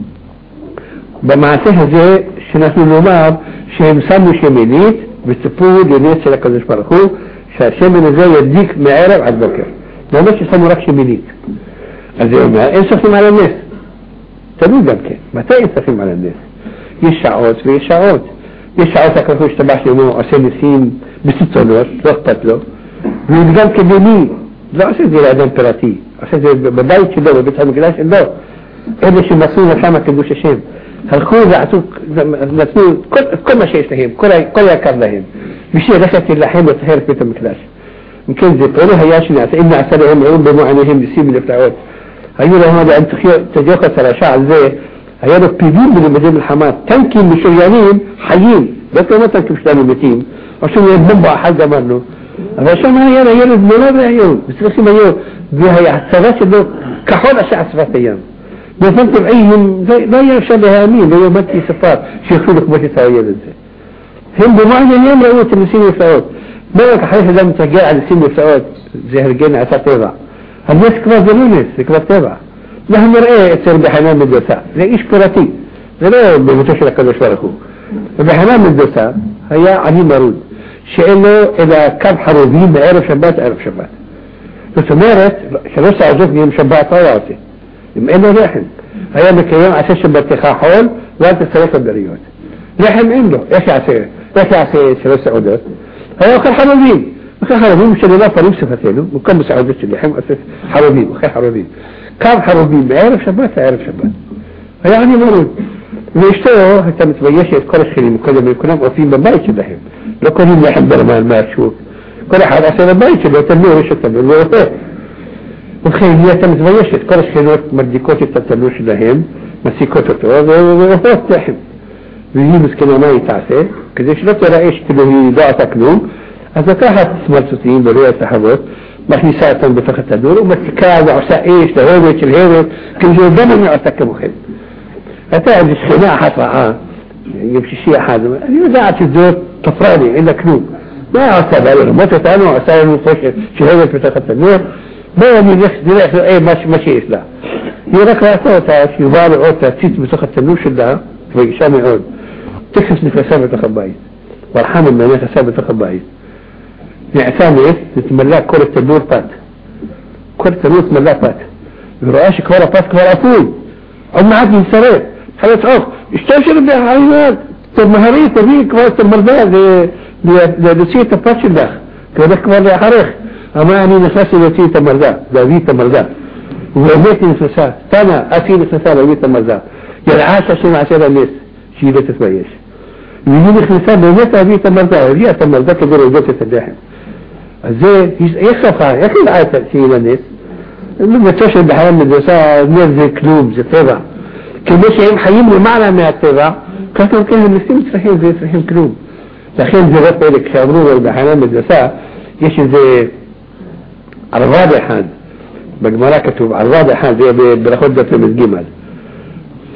بمعته زي شناس اللوماب شيء مسمى شيء ميليت بتفود الناس اللي كذا شبرخو شيء من زي يديك معرب على البكر ما مش يسموا ركش ميليت אז הוא אומר, אין סופים על הנס. תלוי גם כן, מתי אין סופים על הנס? יש שעות ויש שעות. יש שעות הקרחו השתבח שלנו, עושה ניסים בסצונות, לא אכפת לו. והוא גם כדמי, לא עושה את זה לאדם פרטי, עושה את זה בבית שלו, בבית המקדש שלו. אלה שמסרו לשם הקדוש השם. הלכו ועשו, נתנו כל, כל מה שיש להם, כל, כל יקר להם. בשביל ללכת להילחם לטהר את בית המקדש. אם כן זה פעולה היה שנעשה, אם נעשה להם עיון במו עיניהם ניסים ונפלאות. היו להם עד תדיוחס הרשע על זה, היה לו פיבים בלימודי מלחמה, טנקים משוריינים חיים, לא כמו טנקים שלנו מתים, או שהוא יהיה בומבה אחת גמרנו. אבל שם היה הילד נולד היום, וצריכים היום, והצבא שלו כחול השעה שפת הים. באופן טבעי, לא היה אפשר להאמין, לא יאמרתי ספר שיכולו כמו שצא הילד זה. הם במועד עניין ראו את הניסים ונפלאות. לא רק אחרי שאדם מתרגל על ניסים ונפלאות, זה הרגל נעשה טבע. הנס כבר זה לא נס, זה כבר טבע. זה נראה אצל בחנן מדוסה, זה איש פרטי, זה לא בביתו של הקדוש ברוך הוא. ובחנן מדוסה היה עני מרוד, שאין לו אלא קו חרובים בערב שבת ערב שבת. זאת אומרת, שלוש סעדות מיום שבת לא היה עושה. אם אין לו לחם, היה מקיים עשה שבתך חול, ואל תצטרף לבריות. לחם אין לו, איך יעשה? איך יעשה שלוש סעודות? היה אוכל חרובים. אוכל חרובים שללה פרים שפתנו, מקום בסעודות של לחם, עושה חרובים, אוכל חרובים. קו חרובים בערב שבת לערב שבת. היה עני מרוד. ואשתו הייתה מתביישת כל השכנים, קודם כולם עושים בבית שלהם. לא קוראים לחם ברמן מהשוק. כל אחד עושה בבית שלו, תלמור, יש אותם, ולא עושה. ובכן, היא הייתה מתביישת, כל השכנות מדליקות את התלמור שלהם, מסיקות אותו, ואוכלות לחם. והיא מסכנה מה היא תעשה, כדי שלא תראה שכאילו היא לא עשה כלום, אז לקחת סמרצותיים ולא התחבות, מכניסה אותם בתוך התנור, ומסיקה ועושה אש להורת של הרת, כאילו שהוא גם אני עושה כמוכם. הייתה איזו שכנה אחת רעה, יום שישי אחד, אני יודעת שזאת תפרה לי, אין לה כלום. מה עושה לה? לרמות אותנו, עושה לנו חושת של הרת בתוך התנור, בואו אני נלך לראה מה שיש לה. היא רק ראתה אותה, שהיא באה לראות להציץ בתוך התנור שלה, והגישה מאוד. תכף נכנסה בתוך הבית. ורחם ממנה נכנסה בתוך הבית. נעשה נס, נתמלא כל התנור פת. כל התנור תמלא פת. ורואה שכבר הפת כבר אפוי. עוד מעט נצטרף. חלץ עוף. אשתו של בעיניו. טוב מהרי, תביא כבר את המרדה להוציא את הפת שלך. כי הולך כבר לאחרך. אמרה אני נכנסתי להוציא את המרדה, להביא את המרדה. ובאמת היא נכנסה. תנה, אז היא נכנסה להביא את המרדה. יראה שהשם עשה לה נס, שהיא לא תתבייש. והיא נכנסה באמת להביא את המרדה, הביאה את המרדה כדי להודות את הלחם. אז זה, איך סוחה, איך היא ראה את שהיא לנס? בצו של בחנן מדוסה, נס זה כלום, זה טבע. כמו שהם חיים למעלה מהטבע, ככה כן הם נסים צריכים, זה צריכים כלום. לכן זה לא פלא, כשאמרו בחנן מדוסה, יש איזה ערבד אחד, בגמרא כתוב, ערבד אחד, זה בברכות דף למד ג' זה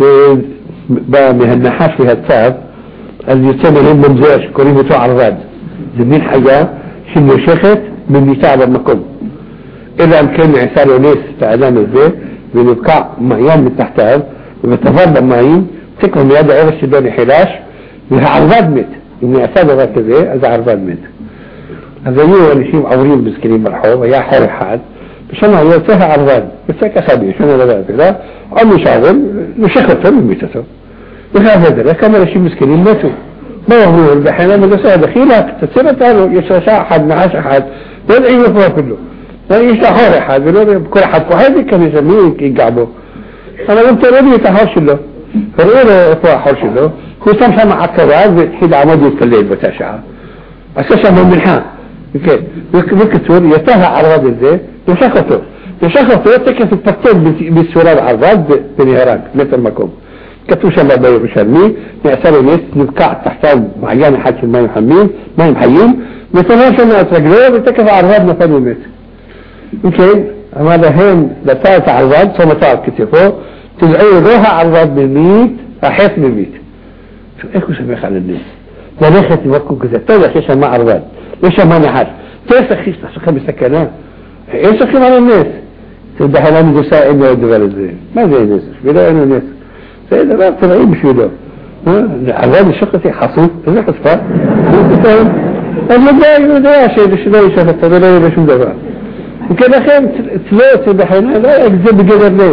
בא מהנחש והצו, אז יוצא מהם ממזר שקוראים אותו ערבד. זה מין חיה שמושכת ממיתה במקום. אלא אם כן נעשה לו נס לאדם הזה, ונבקע מעיין מתחתיו, וטבל במים, תקווה מיד הערש שלו נחלש, והערבד מת. אם נעשה דבר כזה, אז הערבד מת. אז היו אנשים עוברים בזקנים ברחוב, היה חור אחד, ושם היה יוצא הערבד, יוצא ככה בי, שונה דבר כזה, עוד משעבר, נושך אותו ממיתתו. וכך זה, כמה אנשים מסכנים מתו. מה אומרים? בחנן מדוסה, דחילק, תצל אותנו, יש רשע אחד, נעש אחד, לא יודעים איפה אפילו. יש לה חור אחד, ולא יודע, כל אחד פוחד להיכנס, מי ייגע בו. אבל הם תראו לי את החור שלו. הראו לו איפה החור שלו, הוא שם שם עקרה והתחיל לעמוד להתפלל באותה שעה. עשה שם מלחה. בקיצור, יצא הערבד הזה, נושך אותו. נושך אותו, תקף התפצל בצורה בערבד ונהרג, מטר מקום. כתוב שם בירושלמי, נעשה לו נס, נבקע תחתיו מעיין אחד של מים חמים, מים חיים, וסבר שם את רגלו, ותקף הערבד נפל ומת. וכן, אמר להם, נשא את הערבד, שם אותה על כתפו, תדעו לא הערבד ממית, החץ ממית. איך הוא שמח על הנס? ללכת לבקו כזה, טוב, יש שם ערבד, יש שם נחש. תסח איש, תסחה בסכנה. אין סחים על הנס. זה בחנן מדוסה, אין לו דבר הזה. מה זה נס? בשבילו אין לו נס. זה דבר טבעי בשבילו. ערבד לשוק אותי חשוף, איזה חשפה? אז לא יודע, הוא יודע שבשבילו יש חשפה, ולא יהיה בשום דבר. وكده خير ثلاثة بحينا لا يكذب بقدر ليه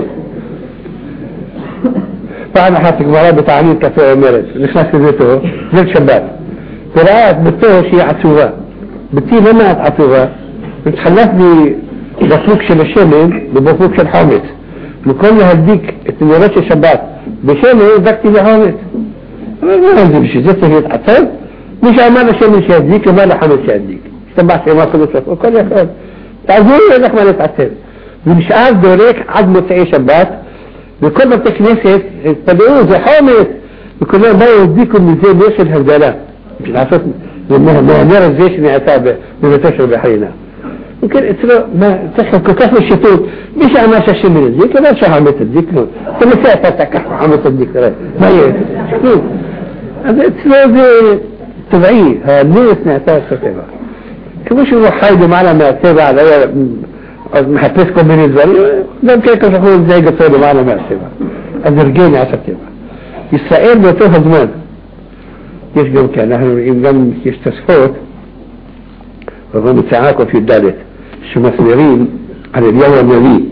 فأنا حاتك مرة بتعليل كفاء ومرس نخلص كذبته زي شباب قراءات بتوه شيء عطوها بتي لما عطوها بتخلفني بفوكش الشمل بفوكش الحامد لكل هديك اتنوراتش شباب بشمل ذاكتي لحامد ما عندي شيء زيت هي تعطل مش عمال شمل شيء هديك وما لحامد شيء هديك اشتبع شيء ما خلصت وكل يا خير تعزوني لك ما نتعطل مش عارف دوريك عدموا تعيش شباب بكل ما تكنيسة تدعوه زي حامد بكل ما بقى يديكم من زي ليش الهزالات مش العصات لما نرى الزيش نعتابه لما تشرب بحرينا ممكن اتلو ما تخل كتاف الشتوت مش عماشا شمل الزيك لا شو عمت الزيك ثم ساعة تكحف عمت الزيك ما يشتوت هذا اتلو زي تبعيه ها الناس نعتاب ستبع كيفوش يروح حايدوا معنا ما اتبع على محبسكم من الزريق لم كيكو شخون زي قصيروا معنا ما اتبع الزرقين عشان تبع إسرائيل بيتوها زمان يشجم كان نحن لم يستسفوت وظن تعاكم في الدالة شو مسؤولين عن اليوم النبي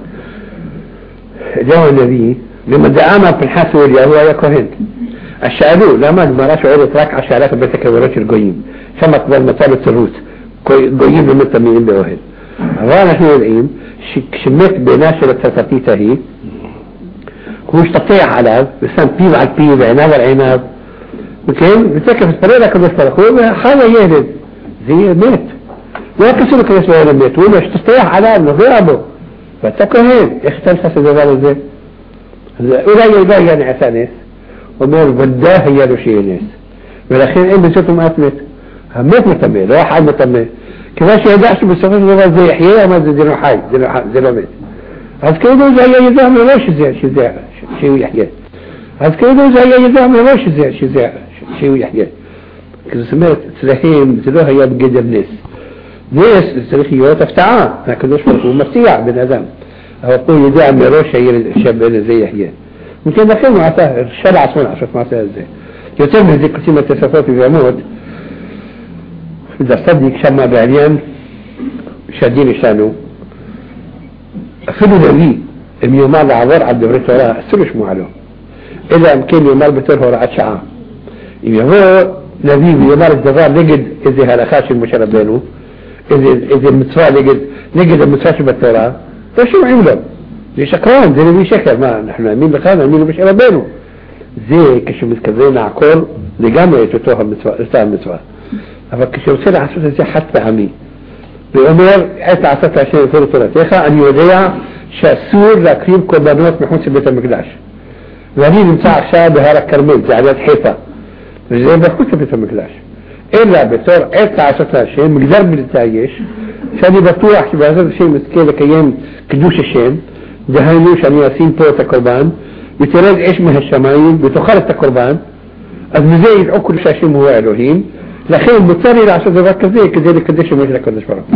اليوم النبي لما دعاما في الحاسة واليهوى يكوهن الشعلو لما المراش عودت راك عشالات بيتك وراش القويم شما قبل مطالة الروس قويم لمتمين بوهن وانا شنو العيم شميت بناشرة تساتيتا هي كوش تطيع على بسان بيب على البيب عناب العناب ممكن بتكف الطريقة كده استرخوه حاجة يهدد زي ميت لا كسر كده اسمه ميت ولا مش تستطيع على الغيابه فتكو هين يختلف هذا ازاي ولا يبقى يعني عسانيس ومال بداه هي له شيء ناس بالاخير ايه بنشوفهم اتمت هميت متمي لو واحد متمي كيفاش يدعش بالسفر زي يحيى ما زي دينه حي دينه زي ميت هذا كده زي يزعم ليش زي شيء زي شيء يحيى هذا كده زي يزعم ليش زي شيء زي شيء يحيى كذا سمعت سلاحين مثلوها هي بقدر الناس ناس السلاحيات افتعان لكن مش فرقوا مفتيع بالأذان هو قول يدعم مروش هي الشاب زي يحيى ممكن دخل معته الشرع صنع شوف معته ازاي يتم ذيك قسيمة التصفات في عمود إذا صدق شمع بعليان شادين شانو أخذوا نبي الميومال عبر عبد الرسولة السلش معلوم إذا أمكن يومال بتره رعد شعام إذا هو نبي يومال الدفار لقد إذا هلخاش المشرب بينه إذا إذا المتفاع لقد لقد المتفاش بالتوراة فشو عمله زي شكران زي نبي شكر ما نحن أمين بخانا أمين المشرب بينه زي كشو متكذرين عقول لقاموا يتوتوها المتفاع إرسال المتفاع أفكشوا سنة عسوسة زي حتى عمي بأمر عيسى عسوسة عشان يفور ثلاثيخة أن يوديع شاسور لكريم كوبانوت محوس بيت المقداش غنين مساع شاب بهارة كرمين زي عدد حيفا زي محوس بيت المقداش إلا بصور عيسى عسوسة عشان مقدار من التعيش شان يبطوح بهذا الشيء مسكيلة كيام كدوش الشام دهينوش عن ياسين بوتا قربان بتراد إيش من هالشمايل بتخرط قربان أزمزي العكل شاشم هو إلهيم لخير مضطر إلى عشان ذلك كذي كذلك كدش ومش لك كدش فرق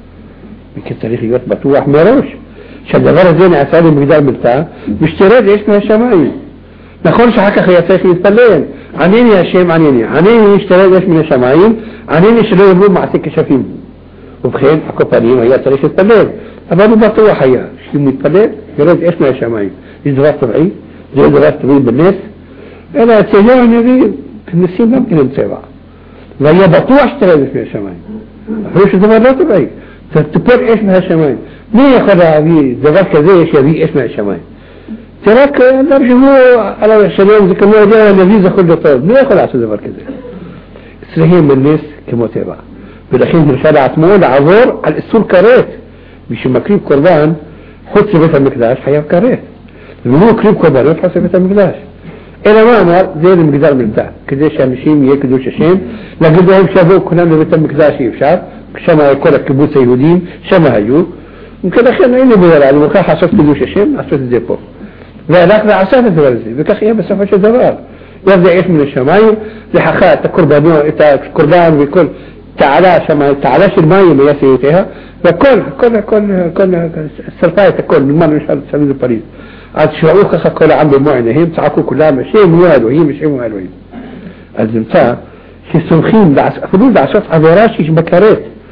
بكل تاريخ يثبت واحد مروش شد غرض زين عسالي مقدار ملتا باشتراط إيش من الشمايل نخونش حكا خياتيخ يتبلين عنيني يا شيم عنيني عنيني اشتراط إيش من الشمايل عنيني شلو يبلو مع سكة شفيم وبخير حكو طريم هي تاريخ يتبلين أبا ببطوة حيا شو يتبلين يرد إيش من الشمايل يزغط طبيعي زي زغط طبيعي بالناس أنا تجاهني ذي النسيم ممكن نتبع وهي بطوع اشتغل في الشمال حروش الزمارات بعيد تبقى ايش من الشمال مين ياخذها بي زغال كذا ايش يبي ايش من الشمال تراك درجة هو على الشمال ذكر ما جاء النبي خد طيب مين ياخذ على زغال كذا سرهين من الناس كمتابعة بالاخير رسالة عتمول عبور على السور كاريت مش مكريب قربان حط بيت المقداش حياة كاريت مو كريب قربان حط بيت المقداش إلى ما أمر زي المقدار من ده كذا شامشين يكدوش شين لقد هم شافوا كلنا بتم كذاشي بشار شما يكون كبوس يهودين شما هيو ممكن أخيرا إني بدل على المكان حصلت كدوش شين حصلت زيبو لا لا لا عسافة الزي بكخيا بس فش الزوار يرجع إيش من الشمايل لحقات كربانو إتا كربان بيكون تعالى شما تعالىش الماء ما يسيتها بكل كل كل كل السرطان تكون ما مش هذا سبيل باريس عاد شعوك خكول عم بمعنى هم تعكوا كلها مش موالو هي مش موالو الزمتا في سمخين دعس فلوس دعسات عبارات شيء بكرات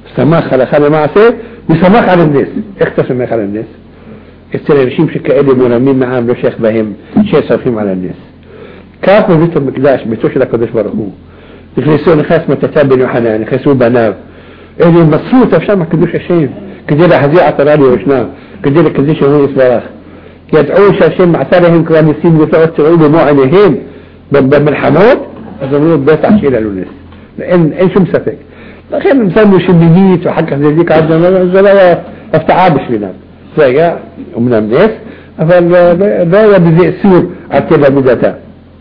سماخ على خالي معسى وسماخ على الناس. اختص سماخ على الناس استرى رشيم شكائلي مرامين معام لو شيخ باهم شيء صرفين على الناس كافوا بيت المقداش بيتوش لقدش برهو يخلصون خاص متتابن وحنان يخلصون بناب اللي مصروطة فشان ما كدوش الشيء كدير حزيعة طرالي وشنا كدير كديش هو يسبراخ يدعوش الشيء مع تارهم كوان يسين يتعود تعودوا مو عينيهم من حمود أظنوا بيت عشير الناس لأن إن شو مسافك لكن مسموا شمينيت وحكا زي ديك عندنا زلاوة افتعابش لنا زي ومن الناس فلا بزي السور عتبا بداتا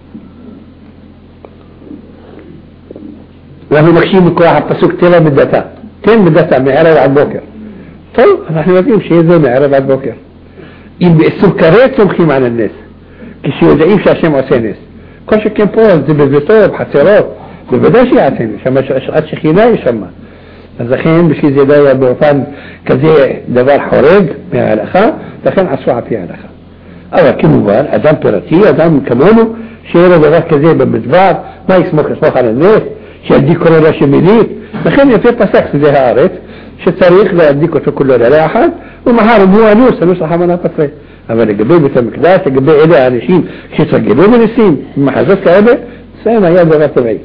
وهو مكشيم الكواحد تسوق تلا بداتا تين بداتا معرض على البوكر طيب نحن ما فيهم شيء زي معرض على البوكر يبقى السكرات تمخيم على الناس كشي وزعيف شاشم عسانيس كل شيء كان بوز دي بالبيطور حسيرات ببداش يعتني شما شقات شخينا يشما الزخين بشي زي دايا بوفان كزي دبار حوريق مع الأخاء دخين عسوعة فيها الأخاء أولا كموبال أدام بيراتي أدام كمونو شيرا دبار كزي بمدبار ما يسموك يسموك على الناس شي أديك كورولا شميليت دخين يفيق ساكس زي هارت شي التاريخ لا أديك وشو كله لا أحد ومحارم هو نوسا نوسا حمانا فترة أما الجبين بتمكدات الجبين إلي عانشين شي ترجبين من السين محازات كأبه سيما يا دغا تبعي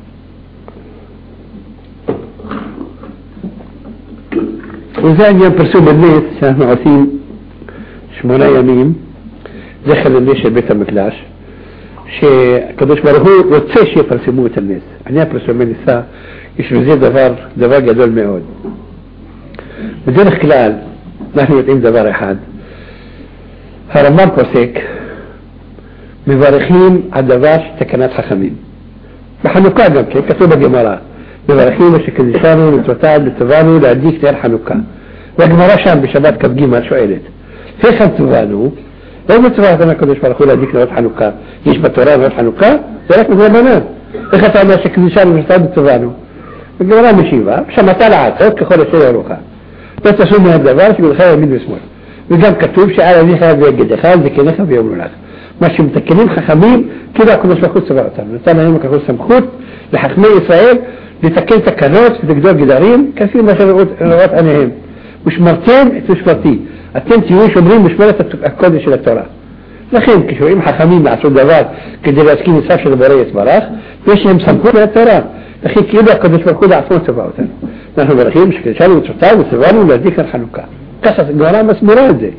وزان ينبرسوا بالناس شاهما عثيم شمونا يمين دخل الناس البيت المكلاش شي كدوش مرهو وتسيش يفرسموه الناس يعني يفرسوا من الساعة يشبه زي دفار دفار جدول مئود بدون خلال نحن يتقيم دفار احد هرمان بوسيك مبارخين على دفار تكنات حخمين بحنوكا جمكي كتوبة جمارات ببرخين وشكل لسانه لتوتاع لتفانو لأديك تير حنوكا وجمارا شام بشباب كبقيمة شو قلت في خم تفانو لو متفاهد أنا كدوش برخو لأديك نوت حنوكا يشبه توران نوت حنوكا ذلك مثل منام اخت عنا شكل لسانه لتوتاع لتفانو الجمارا مشيبا شما طلعت هوك كخول شيء روخا بس سمي هذا باش يقول خير من اسمه وقام كتوب شعار ذي خير بيجد خال ذي كنا خف يوم الآخر ماشي متكلين خخمين كده كنا شبخوت سبعة تاني تاني يوم كخول سمخوت لحكمي إسرائيل لتكين تكنات في تقدر جدارين كثير ما شرقات عنهم مش مرتين مش مرتين التنتي ويش عمرين مش مرة تأكد شيء التوراة لكن كشويم حكمين مع سوداوات كده لاسكين يسافر البرية براخ ليش هم سمكون التوراة لكن كده قد مش مركود عفون سبعة تاني نحن برخيم مش كده شالوا وتفتاوا وسبعوا ولا ذكر حنوكا قصص الجواران بس مراد زي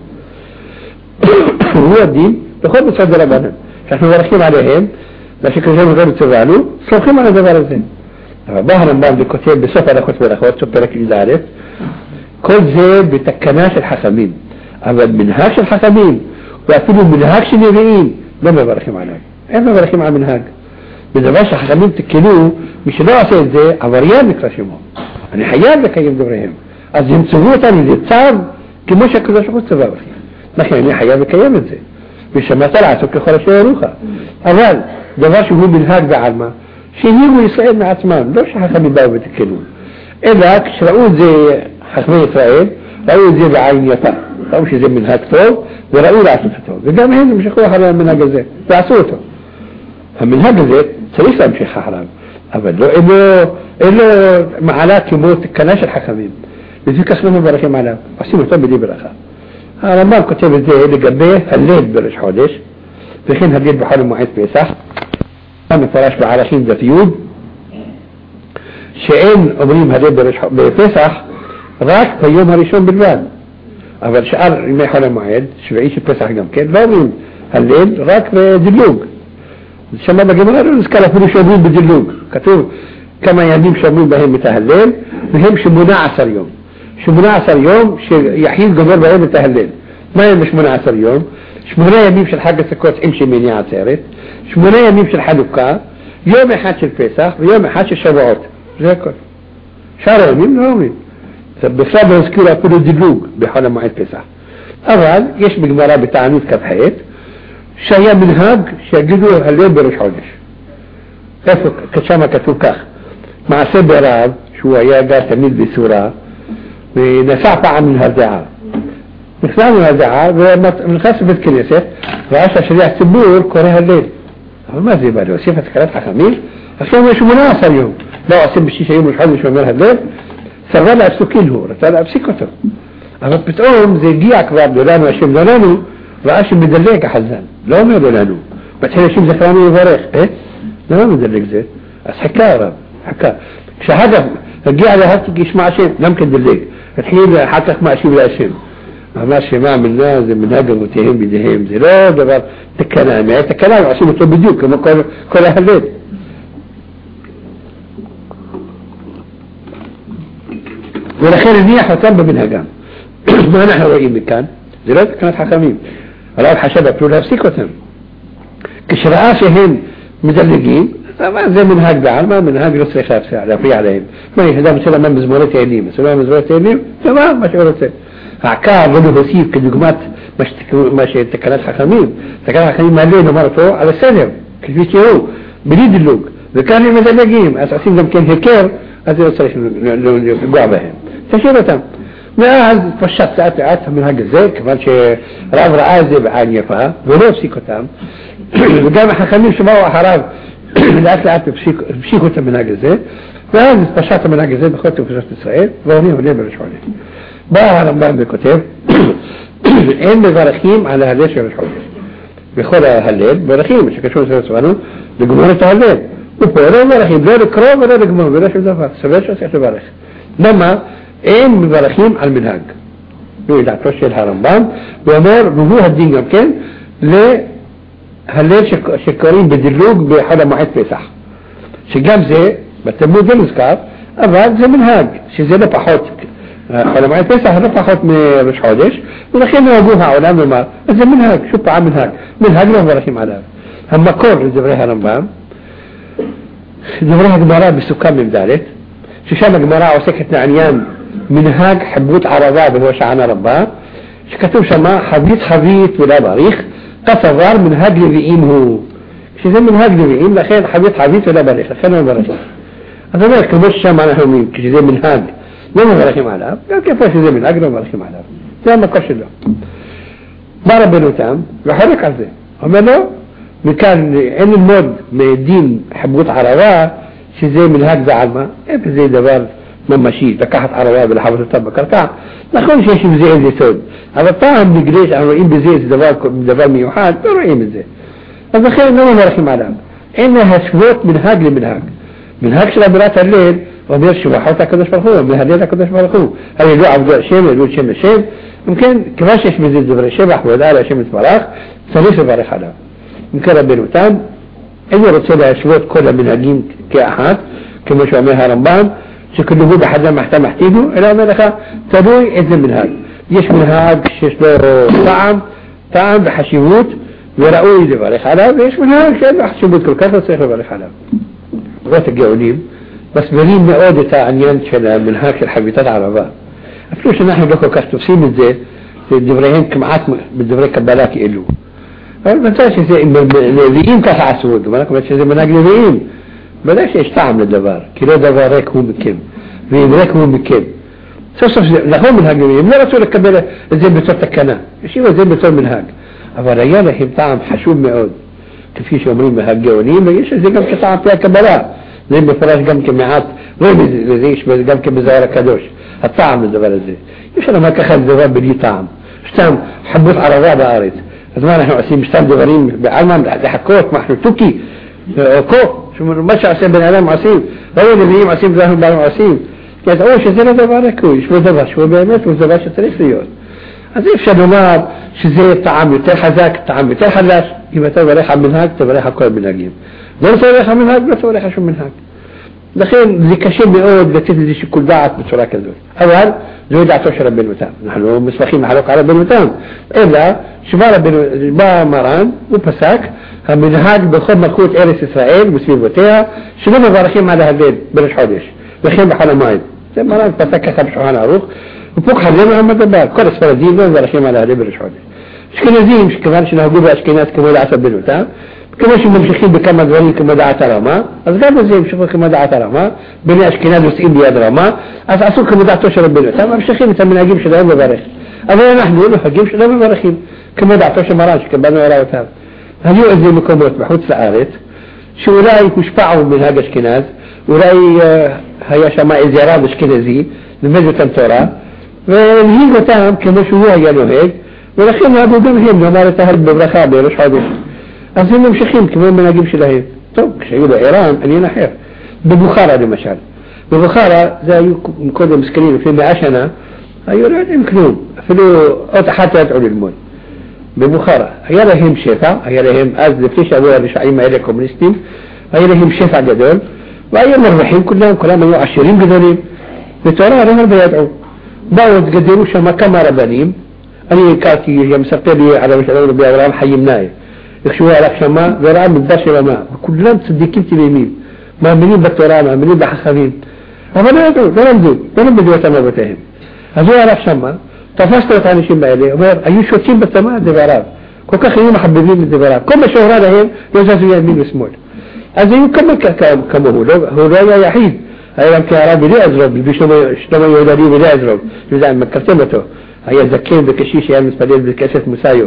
هو الدين يخوض بصدر ربنا نحن برخيم عليهم لكن كده غير تفعلوا صوخيم على دبار زين ظهر بعض الكتاب بسفر أخوات والأخوات سبرك إذا عرف كل زي بتكناش الحكمين أبدا منهاش الحكمين وأكدوا منهاش النبيين لما برخيم عليهم إما برخيم على منهاج إذا باش الحكمين تكلوه مش لا سيد زي عبريان نكرشمهم يعني حيان لك يمدورهم أزين سبوه تاني زي تصاب كما شكله شخص سبب لكن يعني حيان لك يمد زي مش ما طلع سوك خلص يروخا أول ده باش هو منهاج بعلمه شينيرو إسرائيل مع عثمان لوش حكمي باو بتكلون إذا كشرقود زي حكمي إسرائيل رأوا زي بعين يطا رأوش زي من هاكتو ورأوا رأسوته قدام هنا مش أخوة حرام من هاك زي رأسوته فمن هاك زي سريسا مش حرام أبدا لو إنه إنه معلات يموت كناش الحكمين لذلك أسمه بركة معلات بس مهتم بدي بركة أنا ما كتب زي اللي قبيه هالليل برش حودش بخين هالليل بحاله معيد بيسح من فراش بعرشين ذاتيود شئين أمريم هدي بفسح راك في يوم هريشون بالبال أول شعر ما يحول معيد شبعيش بفسح جم كين لازم هالليل راك بدلوج شما بجمال الاسكالا فلو شوبين بدلوج كتوب كما يهديم شوبين بهم متى هالليل بهم شمونا عشر يوم شمونا عشر يوم يحيل جمال بهم متى هالليل ما يمش منا عشر يوم شمونا يميمش الحاجة سكوت امشي من يعترت شمونا يميمش الحلوكا يوم يحاش الفسح ويوم يحاش الشبعات زي كل شهر يمين نومين بخلاف نذكرها كله دلوج بحالة معين الفسح أول يشبك مرة بتعنيد كبحيت شيء من هاج شجدوا هالليل برش حوجش كيف كشامة كتوكاخ مع سبراب شوية قال تميل بسورة ونسعف عن من هالدعاء نسعف من هالدعاء من خاصة بالكنيسة وعشا شريعة سبور كورها الليل ما زي بالي وصفة كلام حكمين عشان مش مناسب يوم لو أصيب بشي شيء مش حد مش ممر هالليل سرى له بسكين هو رتلا بسكته أما بتقوم زي جيع كبار دولانو عشان دولانو رأش مدلك حزان لو ما دولانو بتحيل شيء ذكراني يفرق إيه لا ما مدلك زي بس حكاية حكاية شهادة جيع على هاتك يسمع شيء لم كدلك الحين حتى ما شيء ولا شيء ماشي ما من لازم من هذا متهم بدهم زي لا ده تكلم يعني تكلم عشان تبديوك كما كل كل أهلين والأخير النيح وتنبه منها قام ما نحن رأيين مكان زي كانت حكمين الآن حشبة بلولها بسيكوتهم كشرعاشهن مدلقين ما زي من هاك بعل ما من هاك رسل خافسة على في عليهم ما يهدا مثلا ما مزمورة يليم مثلا مزمورة يليم تمام مش عرفت عكار غدو بسيط كدقمات مش مش تكلات حكمين تكلات حكمين ما لينه مرته على السلم كيف هو بريد اللوج ذكرني مدلقين أساسين لم كان هكير هذا يصير جوابهم تشيرة ما هذا فشت ساعات ساعات من هاك زي كمان شيء راب رعازب عن يفا ونفسي كتام وقام حكمين شباب حرام الأكل عاد بشيك بشيكوته من هاك زي فهذا فشت من هاك زي بخوته في جزء إسرائيل وهني هني برشحولي بقى أنا بعمل بكتاب إن برخيم على هالليش برشحولي بخوله هالليل برخيم مش كشون سوى سوانو لجمهورة هالليل وبره برخيم لا الكرام ولا الجمهور ولا شو ذا سبعة شو سيحت برخ لما إن ببرخيم على المنهاج يقول لا ترشي الهرمبان وأمر نبوه الدين يمكن ل هالليل شك شكرين بدلوج بحدا معيد بيسح شجام زي بتمو ذي الإسكار أبغى زي منهاج شيء زي نفحات حدا معيد بيسح نفحات من مش حادش ودخلنا نبوها على ما زي منهاج شو بعمل منهاج منهاج له برخيم على هم كور زي الهرمبان جمهورها جمهورها بالسكان من ذلك ششام جمهورها وسكت عنيان منهاج حبوت عربات هو شعنا رباه شكتب شما حبيت حبيت ولا بريخ قصدار منهاج لبيئين هو شو زي منهاج لبيئين لخير حبيت حبيت ولا بريخ خلنا بريخ هذا ما يكملش شما أنا همين كش زي منهاج ما بريخ معنا قال كيف زي منهاج ما بريخ معنا زي ما قش له بارا بنوتام وحرك على زي ومنه مكان عن المود من الدين حبوت عربات شي زي من هاك زعما ايه زي دبار ما ماشي تكحت عربات بالحبوت الطبق كركع ما كونش شيء زي زي سود هذا طعم بجريش عن رئيم بزيت دبار دبار ميوحات رئيم بزيت هذا خير انه ما رحم علام انها شوط من هاك لمن هاك من هاك شلا برات الليل وبيرش وحوتها كدش فرخوه من هديتها كدش فرخوه هذا يدو عبدو شيم يدو شيم الشيم يمكن كماش يشبه زي الزبر شبح ولا شيم الفراخ ثلاثة فرخ على يمكن بنوتان إذا رسولها شوط كلها من هجين كأحد كما شو عملها رمضان شكله هو بحدا محتاج محتاجه إلى ذلك تدوي إذن من هذا يش من هذا شيش له طعم طعم بحشيوت ورأوي إذا بالي حلاب يش من هذا شيء بحشيوت كل كذا صيغ بالي حلاب غات الجوليم بس بريم نقودة عن ينشل من هاك الحبيتات عربات أفلوش نحن لكم كاستوسين الزي الدبرين كمعات بالدبرين كبالاك إلو ما تنساش زي الذيين كاسع سود ما لكم زي مناج الذيين بلاش ايش طعم للدبار كيلو دبار ريك هو بكم في ريك هو بكم سوسف لا هو منهاج الذيين لا رسول كبله زي بتوع تكنا شيء زي بتوع منهاج ابا رجال هي طعم حشوم مئود كفيش عمرين مهجونين ما يش زي كم طعم فيها كبلاء زي بفراش جم كميات غير زيش جم كبزارة كدوش الطعم الدبار زي ايش انا ما كخل دبار بدي طعم اشتام حبوت على غابة اريد زمان احنا عسين مشتام دبارين بعلمان بحكوك ما احنا توكي كوك شو ماشي عسين بن علام عسين غير اللي يجيب عسين بلاهم بلاهم عسين كانت اول شيء زي دباركوي شو دبار شو بيانات وزباش ثلاث ريال عزيف شنوار شو زي الطعام يتلح ذاك الطعام يتلح لاش يبقى تبقى ريحة من هاك تبقى ريحة كوي من هاجيب لو تبقى ريحة من هاك لا تبقى ريحة شو من هاك دخين زي كشين بيقود بتدي زي شكل داعت بسرعة كذول أول زوج عشرة بن متام نحن مسبخين محلوك على بن متام إلا شبارة بن با مران وبساك من هاك بخور ملكوت إيرس إسرائيل مسلم بتاعها شنو مباركين على هالبيت بلش حدش بخين بحال مايد زي مران بساك كسب شوهان عروق وفوق حليم محمد الباب كل اسفردين مباركين على هالبيت بلش حدش شكل مش كمان شنو هجوب أشكنات كمول عشرة بن متام كما شو ممشيين بكم دوري كما دعت رما أذكر زي مشوفوا كما دعت رما بني أشكناد وسئين بيد رما أسأسوك كما دعت وشر بني تمام مشيين تمن أجيب شذا مبارك أنا نحن نقول هجيب شذا مباركين كما دعت وشر مراش كما بنو ولا وتاب هذي أزي مكملات بحوت سعارت شو رأي كشفعوا من هذا أشكناد ورأي هيا شماء زيارات أشكنازي لمجة التوراة والهيجة تام كما شو هو قالوا هيك ولكن أبو دمهم ما رتهرب ببرخاء بيرش حدث أصلا مش خيم كمان ما نجيبش لهيه طب شيء إيران أني نحير ببخارة لمشان ببخارة زي كل مسكين في معاشنا أيوة يمكنون فلو حتى يدعو للموت ببخارة هي لهم شفاء هي لهم أزل فيش أبوها لشعي ما إلى كومونستين هي لهم شفاء جدول وأي مرحين كلهم كلام يو عشرين جدولين بترى رهر بيدعو باود قدروا شما كما ربانيم أنا كاتي يمسقلي على مش أقول بيا حي مناي يخشوا على شما ذرا من دشة ما كلهم تصدقين تبيمين ما منين بالترى ما منين بحخمين أما لا يدعو لا نمدو لا نمدو تما بتهم هذول على شما تفاصيل ثاني شيء ما إليه أي شو تيم بالتما دبارات كوكا خير محببين من دبارات كم شهر هذا هم يجازوا يمين وسمول هذا يكمل كم هو هو لا يحيد هاي الكهرباء بلا أزرق بيشتما شتما يوداري بلا أزرق جزء من كرتمته هي ذكين بكشيش يعني مسبلين بكشة مسايف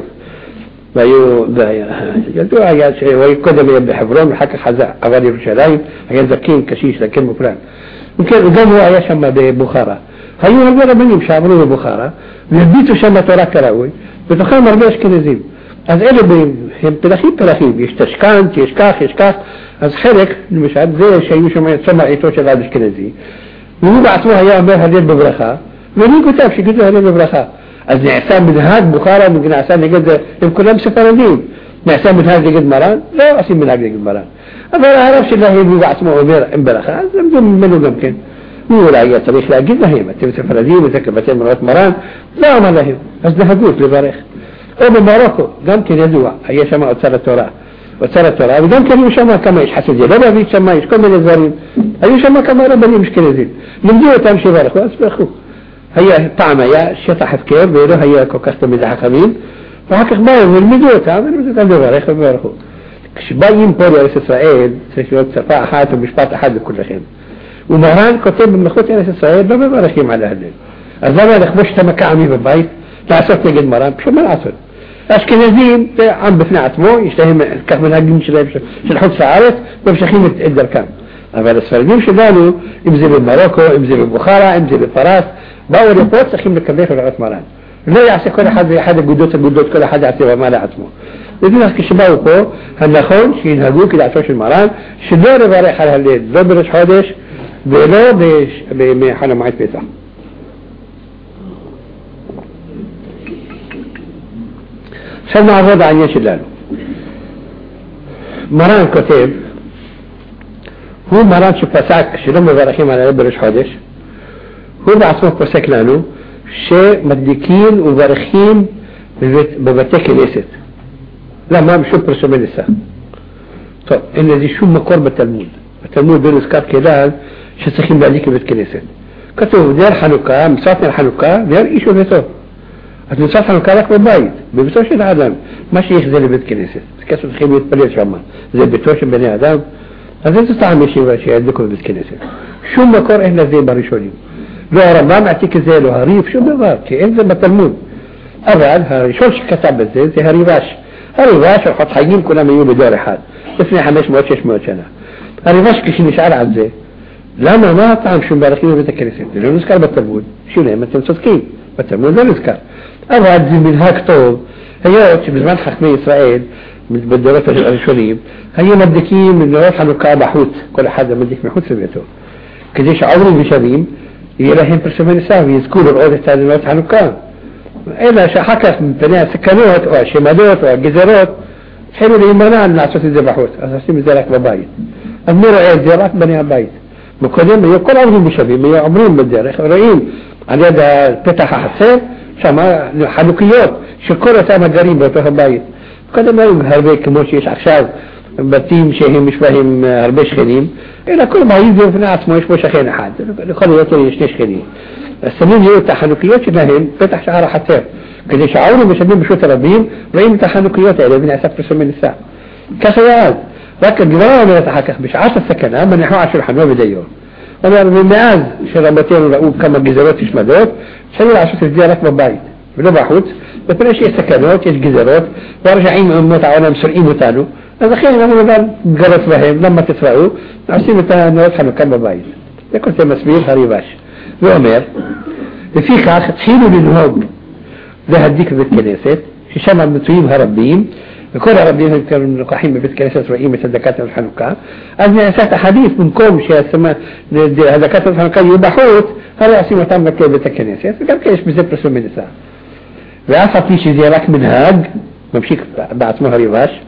ويو يلتو هي شيء ويقدم يبي حفرون حكى حزاء أغاني رشلاين هي ذكين كشيش لكن مفلان يمكن قاموا هي شما ببخارة هيو هالبرا من يمشابرون ببخارة يبيتوا شما تراك راوي بتخيل مربيش كنزيم از إله بهم تلاخيب تلاخيب يشتشكان يشكاخ يشكاخ از خيرك مش عاد زي شيء شو ما يتسمع إيتوش هذا الكنزي ويبعثوها يا أمير هذه ببرخاء وليه كتاب شي قلت هذه ببرخاء از نعسان من هاد بخارة من نعسان يقد يمكن لمسة فردين نعسان من هاد يقد مران لا أصيب من هاد يقد مران أما لا أعرفش الله يبعثوا أمير ببرخاء لم منه ممكن مو لا هي طريق لا قد هي تبت فردين وتكبتين مرات مران لا ما لهم از ده قلت لبرخ أو بماروكو قام كان يدوع هي شماء وتسر التوراة وتسر التوراة وقام كان يشمع كما يشحسن جي لا بيت شماء يشكم من الزارين هي شماء كما ربني مشكلة زين من ديو تمشي بارخو أسبخو هي طعمة يا الشطح فكير بيرو هي كوكاستو مزاح خمين فحق إخبار من المديو تعمل مزاح بارخو بارخو كشبايين بوريا رئيس إسرائيل سيشوات سفاء حاتم مش فات أحد كل خير ومهران كتب من أخوتي رئيس إسرائيل ما بارخيم على هذين الزمان أخبوش تمكى عمي بالبيت تعصت نجد مران بشو ما العصر أشكنازين عم بثناء عتمو يشتهم الكهمل هاجين شلاب شلحوت سعارت وبشخيمة الدركام أما الأسفلين شلالو امزي بالماروكو امزي بالبخارة امزي بالفراس باور يقوت سخيم لكبير ولغت مران لا يعسي كل حد حد قدوت قدوت كل حد يعسي وما لا عتمو لذين أخي شباوكو هنخون شين هاقوك إذا عطوش المران شدار باريح على هالليل دبرش حودش بيلو بيش بميحانا معيد بيتا سمع الوضع عن يشلالو مران كتب هو مران شو فساك شلون مبارخيم على ربرش حودش هو بعصمه فساك لانو شيء مدكين وبارخيم ببتك الاسد لا ما بشوف برسومين الساعة طب إن دي شو مقر بالتلمود التلمود بين اسكار كلال شو سخيم بعديك بيت كنيسة كتب دير حنوكا مساطن حنوكا دير إيشو بيتو هتنصف حنوكا لك ببايد ببيتوش العدم ماشي يخزل بيت كنيسة كسو تخيم يتبليل شما زي بيتوش بني آدم هذا تستعمل شيء وشيء عندكم بيت كنيسة شو مقر إحنا زي باريشوني لو ربما اعطيك زي له هريف شو ببار كي انزل بالتلمود أبعد هاري شوش كتاب الزي زي هريباش هريباش وحط حيين كنا ميول بدور حال بسني حماش موتشش موتشنا هريباش كشي نشعر عن زي لا ما ما طعم شو مباركين بيت كنيسة لو نسكر بالتلمود شو نعم انت مصدقين بالتلمود لا نسكر أبعد زي من هاك طول هي بزمان حكمي إسرائيل من بالدورات الرشوليم هي مدكين من نوع حنوكا بحوت كل حدا مدك محوت في بيته كديش عمري بشبيم يلاهم برسمان ساوي يذكروا العودة تاع نوع حنوكا إلا شحكت من تناها سكنوت وشمالوت وجزرات حلو الإيمانان الناس تذبحوت أساسي مزارك ببايت النور عيد زيارات بني بايت مقدم يقول عمري بشبيم هي عمرين بالديار رأيين عن يد فتح حسين شما حنوكيات شكرة تاما قريبة تخبايت كذا ما يقول هربيك موشيش عشان بتيم شيء مش فاهم هربيش خديم إلى كل ما يجي في ناس مش مش خين حد خليه يطلع يشتش خديم السنين يو تحنكيات نهين فتح شعره حتى كذا شعوره مش بدين بشو تربين رأيهم تحنكيات على بين أسف في من الساعة كخيال لكن جواب ما يتحكى مش عارف السكنة من يحوى عشر حنوة بديو أنا من ماز شربتين ورقوب كما جزرات يشمدوت شنو عشر تزيارات مبايت بلا بحوت بس شيء سكنات يش جزرات وارجعين أمة عنا مسرقين وتانو هذا خير أنا مثلا جرت بهم لما تسرقوا عشان مثلا نروح حنو كم مبايت يكون تمسبيل هريباش ואומר, לפיכך התחילו לנהוג להדליק בבית כנסת, ששם המצויים הרבים, וכל הרבים הם כאלה מלוקחים בבית כנסת רואים את הדלקת החנוכה, אז נעשת החליף במקום שהדלקת החנוכה יהיו בחוץ, הרי עושים אותם בבית הכנסת, וגם כן יש בזה פרסום מנסה. ואף על פי שזה רק מנהג, ממשיך בעצמו הריבש,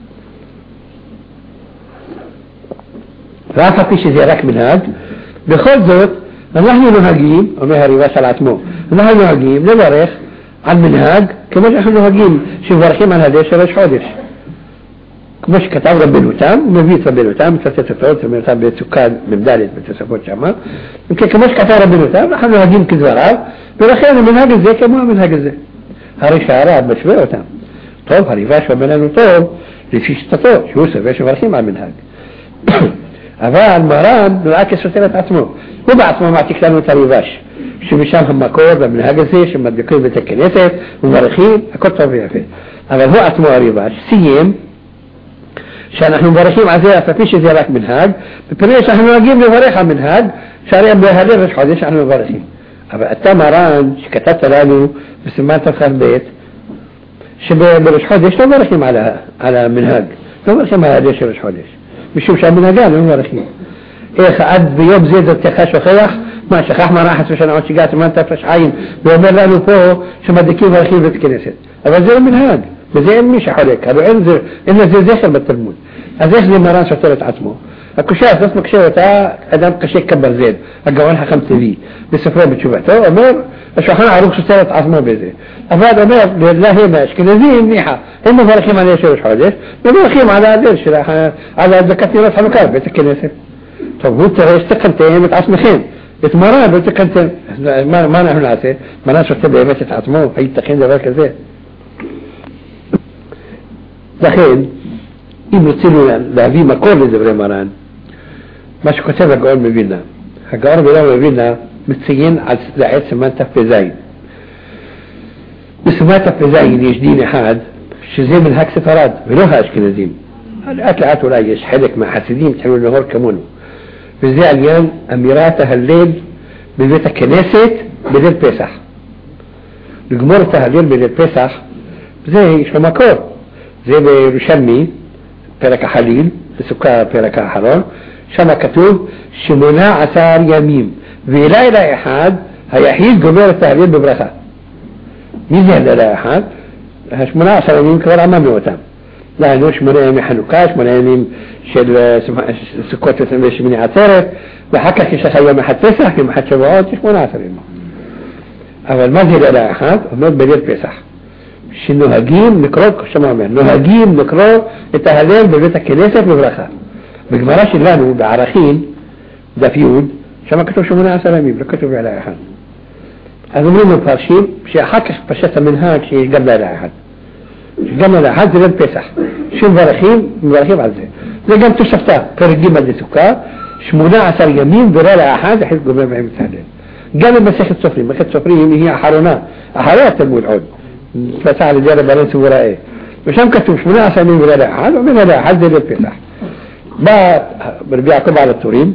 ואף על פי שזה רק מנהג, בכל זאת אנחנו נוהגים, אומר הריבש על עצמו, אנחנו נוהגים לברך על מנהג כמו שאנחנו נוהגים שמברכים על הדש של ראש חודש, כמו שכתב רבנו תם, הוא מביא את רבנו תם, מצטט אותו, רבנו תם בצוקה ממדלת בתוספות שמה, כמו שכתב רבנו תם, אנחנו נוהגים כדבריו, ולכן המנהג הזה כמו המנהג הזה. הרי שהרב משווה אותם. טוב, הריבש אומר לנו טוב, לפי שיטתו, שהוא סובר שמברכים על מנהג. אבל מרן נראה כסותר את עצמו. הוא בעצמו מעתיק לנו את הריבש, שמשם המקור במנהג הזה, שמדבקים בבית הכנסת, ומברכים, הכל טוב ויפה. אבל הוא עצמו הריבש, סיים, שאנחנו מברכים על זה, אפילו שזה רק מנהג, בפני שאנחנו נוהגים לברך על מנהג, שהרי בהלל ראש חודש אנחנו מברכים. אבל אתה מרן, שכתבת לנו בסימן תפחר בית, שבראש חודש לא מברכים על, על המנהג, לא מברכים על ההלל של ראש חודש, משום שהמנהגה לא מברכים. איך עד ביום זה דתך שוכח, מה שכח מרחת ושנה עוד שיגעת ומן תפרש עין, ואומר לנו פה שמדליקים מברכים בית כנסת. אבל זה לא מנהג, וזה אין מי שחולק, הרי אין, זה, אין לזה זכר בתלמוד. אז איך זה מרן סותר את עצמו? הקושה הזאת מקשר אותה אדם קשה כברזל, הגאון חכם טבעי, בספרו בתשובתו, אומר, השולחן ערוך סותר את עצמו בזה. אבל אומר, להם האשכנזים ניחא, הם מברכים על ראש חודש, מברכים על ההלל של, על הדלקת נרות חנוכה בבית הכנסת. טוב, הוא תראה שתקנתם את עצמכם, את מרן ותקנתם. מה, מה אנחנו נעשה? מרן סותר באמת את עצמו, הייתכן דבר כזה. לכן, אם רצינו להביא מקור לדברי מרן, מה שכותב הגאון מווילנה, הגאון מווילנה מציין על לעת סימן תפזין. בסימן תפזין יש דין אחד, שזה מנהג ספרד, ולא האשכנזים. לאט לאט אולי יש חלק מהחסידים תחילו לנהור כמונו. וזה עניין אמירת ההלל בבית הכנסת בליל פסח. לגמור את ההלל בליל פסח, זה יש לו מקור. זה בירושלמי, פרק החליל, בסוכה פרק האחרון, שם כתוב שמונה עשר ימים, ולילה אחד היחיד גומר את ההלל בברכה. מי זה הלילה אחד? השמונה עשר ימים כבר אמרנו אותם. לנו שמונה ימי חנוכה, שמונה ימים של סוכות ושמיני עצרת, ואחר כך יש לך יום אחד פסח, יום אחד שבועות, שמונה עשר ימים. אבל מה זה לילה אחד? אומר בליל פסח. שנוהגים לקרוא, כמו אומר, נוהגים לקרוא את ההלל בבית הכנסת בברכה. בגמרא שלנו, בערכים, דף יוד, שם כתוב שמונה עשר ימים, לא כתוב לילה אחד. אז אומרים מפרשים שאחר כך פשט המנהג שיש גם לילה אחד. גם לילה אחד זה ליל פסח. שמברכים, מברכים על זה. זה גם תוספתא, פרק ג' לסוכה, שמונה עשר ימים ולילה אחד, החל גומר בהם את ההלל. גם במסכת סופרים, מסכת סופרים היא האחרונה, אחרי התלמוד עוד. פסח על ידי רבנן סבוראה. ושם כתוב שמונה עשר ימים ולילה אחד, ומן לילה אחד זה ליל פסח. בא רבי יעקב על הטורים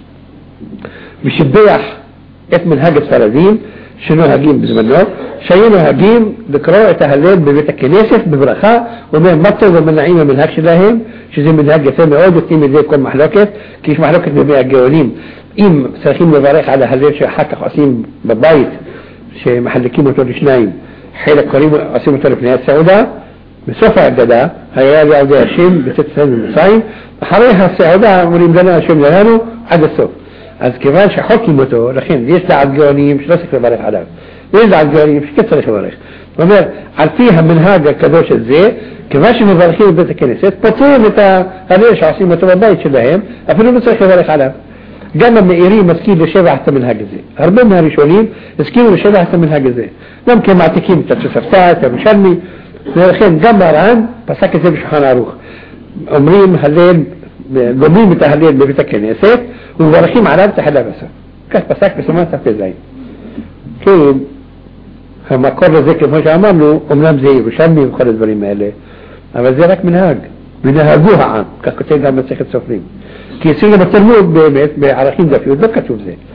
ושיבח את מנהג הספרדים שנוהגים בזמנו, שהיו נוהגים לקרוא את ההלל בבית הכנסת בברכה, ואומר מה טוב ומנעים המנהג שלהם, שזה מנהג יפה מאוד, יוצאים את זה כל מחלוקת, כי יש מחלוקת במי הגאונים, אם צריכים לברך על ההלל שאחר כך עושים בבית, שמחלקים אותו לשניים, חלק קוראים עושים אותו לפני הסעודה, בסוף ההגדה, היה לעבדי השם בצאת ישראל במצרים, אחרי הסעודה אומרים לנו השם לנו עד הסוף. אז כיוון שחוקים אותו, לכן יש דעת גאונים שלא צריך לברך עליו, ויש דעת גאונים שכן צריך לברך. זאת אומרת, על פי המנהג הקדוש הזה, כיוון שמברכים בבית הכנסת, פותרים את ההלל שעושים אותו בבית שלהם, אפילו לא צריך לברך עליו. גם המאירי מזכיר לשבח את המנהג הזה. הרבה מהראשונים הזכירו לשבח את המנהג הזה. גם כי הם מעתיקים את התוספתא, את הירושלמי, ולכן גם מרן פסק את זה בשולחן ערוך. אומרים הלל, גומרים את ההלל בבית הכנסת, ומברכים עליו את ההלל בסוף. כך פסק בסימן תפז. כן, המקור הזה כמו שאמרנו, אומנם זה ירושלמי וכל הדברים האלה, אבל זה רק מנהג. ונהגו העם, כך כותב גם מסכת סופרים. כי אצלנו בתלמוד באמת, בערכים דף י' לא כתוב זה.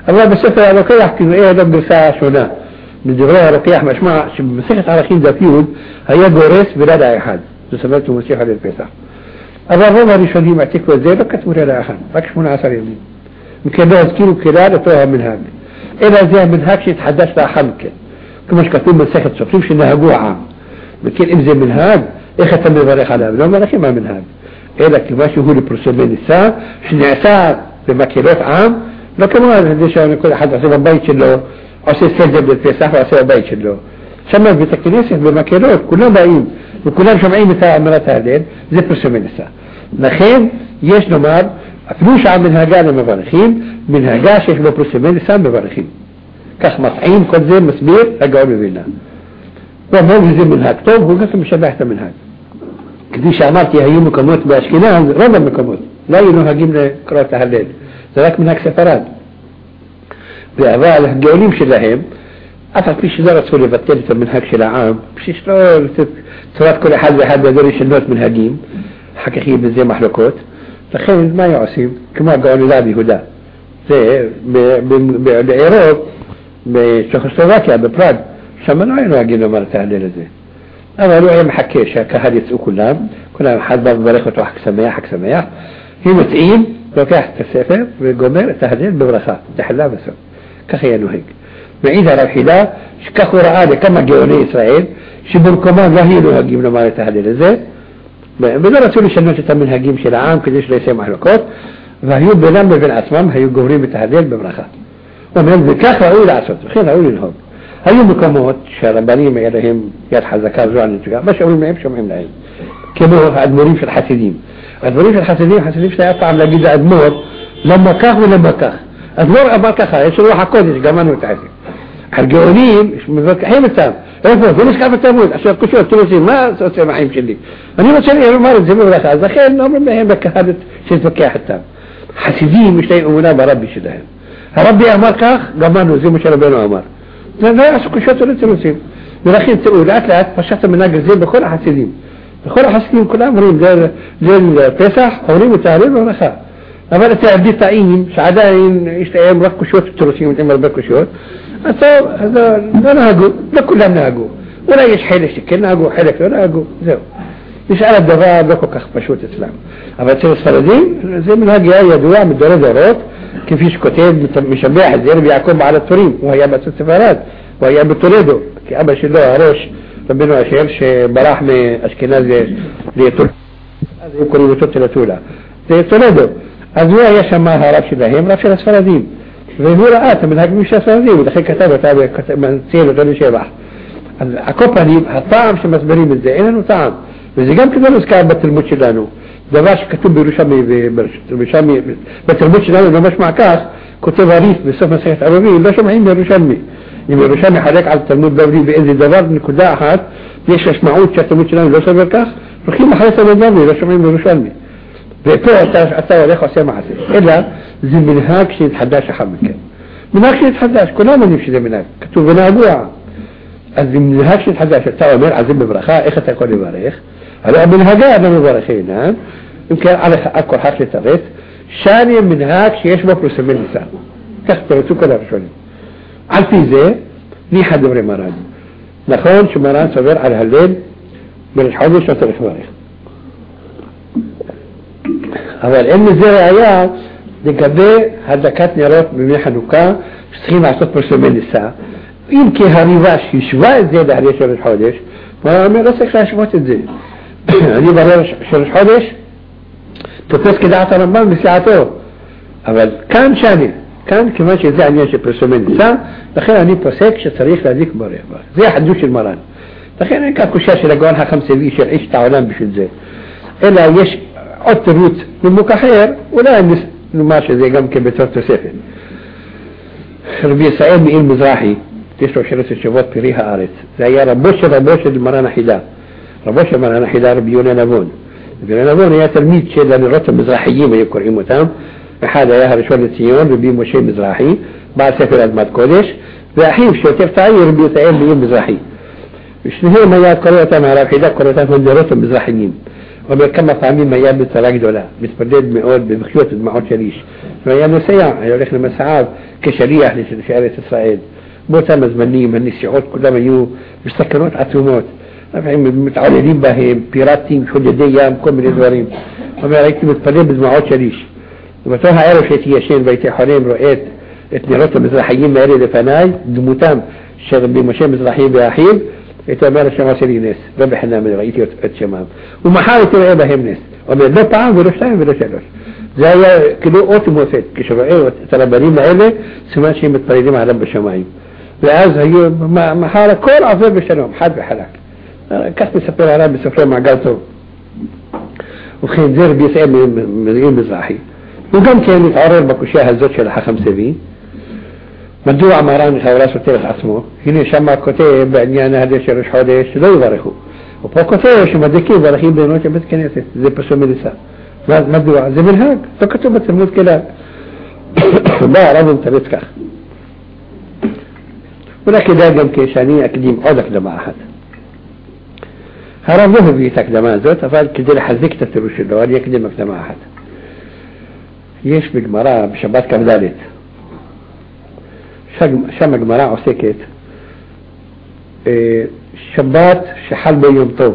الله بسفر الرقية يحكي إنه إيه دم برساعة شونا من دغرها الرقية مش مع مسيحة عراقين دافيون هي جوريس بلاد أي حد سميته مسيحة للبيسح أبا روما ريشوني معتك وزيبا كتمر على أخان باكش من عصر يمين ممكن ده أذكيره كلا لتوها من هاك إذا زي من هاك يتحدث لها حمك كمش كتوم من سيحة سطريمش إنها جوعة ممكن إمزي من هاك إيه ختم بباريخ على أبنى وما لكي ما من هاك إيه لك ماشي هو لبرسومين الساعة شنع ساعة بمكيلات عام لكن ما هذا شيء كل حد عصيبا بيت له عصيب سجد بالفسح وعصيبا بيت له شمال بتكنيسه بمكيلات كلهم باقيين وكلهم شمعين مثل مرات هذين زي برسومين الساعة نخيل يش نمار فلوش عم منها قال مبارخين منها قاش يشبه برسومين الساعة مبارخين كخ مصعين كل زي مسبير أقعوا بينا وما زي من هاك طوب وقسم شبهته من هاك كديش عملت يهيم كموت باشكنان رضا كموت لا ينوها جيمنا قرأت هالليل ذلك من هاك سفرات بأعباء الهجولين شلاهم أفعل فيش دارة سوري بطلت من هاك شلا عام بشي شلون ترات كل حد بحد يدريش النوت من هاجيم حكي خيب زي محلوكوت تخيل ما يعصيب كما قالوا لا بهدا زي بالعراق بشيخوسلوفاكيا ببراغ شمال عينو هاجينا مرة هالليل زي أنا لو أيام حكيش كهديث كلهم كلهم حد باب بريخة وحك سميح حك سميح هي متئين لو كاحت السفر بالجمير تهدين ببرخاء تحلا بس كخيانو هيك بعيد على الحلا كخو رعادة كما جيوني إسرائيل شبر كمان رهينو هجيمنا ما يتهدين زي بدأ رسول شنو تتمن هجيم شل عام كديش ليس محلوكات فهيو بلام بين أسمام هيو جورين بتهدين ببرخاء ومن ذكاخ أقول عصر خير أقول لهم هيو مكموت شربانية ما يلهم يدحى زكاة زوان الجاء باش أقول ما يمشي مهم لهم كما هو أدمورين في الحسيدين أدمورين في الحسيدين حسيدين في يطعم لقيد أدمور لما كاخ ولما كاخ أدمور أبا كاخ يشروح كودش كمان وتعسي حرقونين هي متام رفض فينيش كيف تموت عشان كشوف تلوسين ما سوسي ما حيمشي لي أنا ما شريه ما رد زمي ولا خاز خير نوم ما هي بكهادة شيء فكيا حتى حسيدين مش لاقي أمنا بربي شدهم ربي أمر كاخ كمان وزي مش ربنا أمر لا لا عشان كشوف تلوسين بالأخير تقول أكلات فشحت من ناقر زي بكل حسيدين بكل حسيدين كل أمرين زي زي الفسح قولين وتعريب ورخاء أما تعدي تعين سعدين يشتغل ركوا شوت التروسين وتعمل بكوا شوت هذا هذا لا نهجو لا كلنا نهجو ولا يش حيلك شكل نهجو حيلك ولا نهجو زو مش على الدفاع بكوا كخ شوت إسلام أما تصير السردين زي من هاجي هي دواء من درجة رات كيف يش كتاب مشبع زين بيعكم على التورين وهي بس السفارات وهي بتولدو كأبا شلوا عروش ربنا أشيرش براحمة أشكنازي ليتول هذا يكون يتوت لتولا ليتولدو أزواج يشمعها رابش بهم رابش الأسفلادين وهو رأت من هاك مش أسفلادين ودخل كتابة تابع من سيل وتولي شبح الأكوباني الطعم شو مسبرين من زينا وطعم وإذا قام كده نسكار بتلموتش لانو دواش كتب بروشامي بروشامي بتلموتش لانو ده مش مع كاس كتب عريف بصف مسيحة عربية لا شمعين بروشامي يبقى بروشامي حداك على التلمود دوري بإذن دبار من كلها أحد ليش يسمعون شتلموتش لانو لا شمع كاس رخيم حدث من لا شمعين بروشامي بيقول أتوا ليخو سمع إلا زي من هاك شيء يتحداش حمك من هاك شيء يتحداش كلنا ما نمشي زي من هاك كتبنا جوع زي من هاك شيء يتحداش توا مر عزيم ببرخاء إخ تكون ببرخ هلا من هذا أنا ببرخين ها يمكن على أكو حرف تغيث شاني من هاك شيء يشبه برسم النساء كختر تكلم شوني على في زي ني حد بري مراد نخون شو مراد صبر على هالليل من الحوض شو ترى شماري أول إن الزراعيات دكابة هذا كات نيرات بميح نوكا سخين عصوت برسومين الساعة يمكن هريواش يشواء زيادة عليه شرش حودش ما ما رأسك شاشمات الزي يعني برا شرش حودش تفوز كده عطا رمبان بساعته أول كان شاني كان كمان شيء زي عني برسومين الساعة دخل عني بسيك شتريخ لذيك بريخ زي حدوش المران دخل عني كان كشاش لقوانها خمسة بيش العيش تعولان بشو زي إلا يش عدت الروت من مكحير ولا الناس ماشي زي قام كبترت سفن ربي سعيد مئين مزراحي تشرب شرس الشباب بريها آرت زي ربوش ربوش المرانا حدا ربوش المرانا حدا ربيونا نبون ربيونا نبون يا تلميذ شيء لأن الرتب مزراحيين ما يذكر إيمو تام بحاجة يا هرشوال السيون ربي مو شيء مزراحي بعد سفر أدمات كودش بأحيب شو تفتعي ربي سعيد مئين مزراحي مش نهي ما يذكر تام على حدا كرتان من الرتب مزراحيين وما كما فاهمين ما يابد سراق دولا بتبدد مئات بمخيوط بمعود شريش ما يابد سياع يقول لك لما سعاب كشريعة لشعارة إسرائيل موتا مزمنية من السعود كلما يو بيستكنوت عتومات متعودين بهم بيراتين حدودية مكون من الدوارين وما رأيت متبدد بمعود شريش وما توها عرف شيء بيتي حريم رؤيت اتنيرات مزرحيين ماري لفناي دموتام شغل بمشين مزرحيين بأحيل يتمارى شماسيري ناس ربحنا من رأيتي الشمام ومحاولة تبقى بهم ناس ومن ده طعام ورشتين ورشتين زي كيلو اوتي موفيت كشرائي تربانين معيلة سمان شيء متطريدين مع رب الشماعين لأز هي محالة كل عصير بشنهم حد بحلاك كسب سفر عرب بسفر مع قلتو وخين زير بيسأل من مزرحي وقام كان يتعرر بكوشيها الزوجة لها خمسة بي مدوع عمران خورات وتلت عصمه هنا شمع كتير بعنيانا هذا شرش حوديش لا يبارخو وبكتير شو مدكي بارخين بينوش بس كنيسة زي بسوا ملسا مدوع زي بالهاج فكتبت الموت كلا لا رجل تريتك ولكن دا قم كيشاني أكديم عودك لما أحد هرموه بيتك لما زوت أفعل كدير حزيك تتروش اللوال يكدمك لما أحد يشبك مراه بشبات كمدالت شمق مراه وسكت إيه شبات شحال بيمطو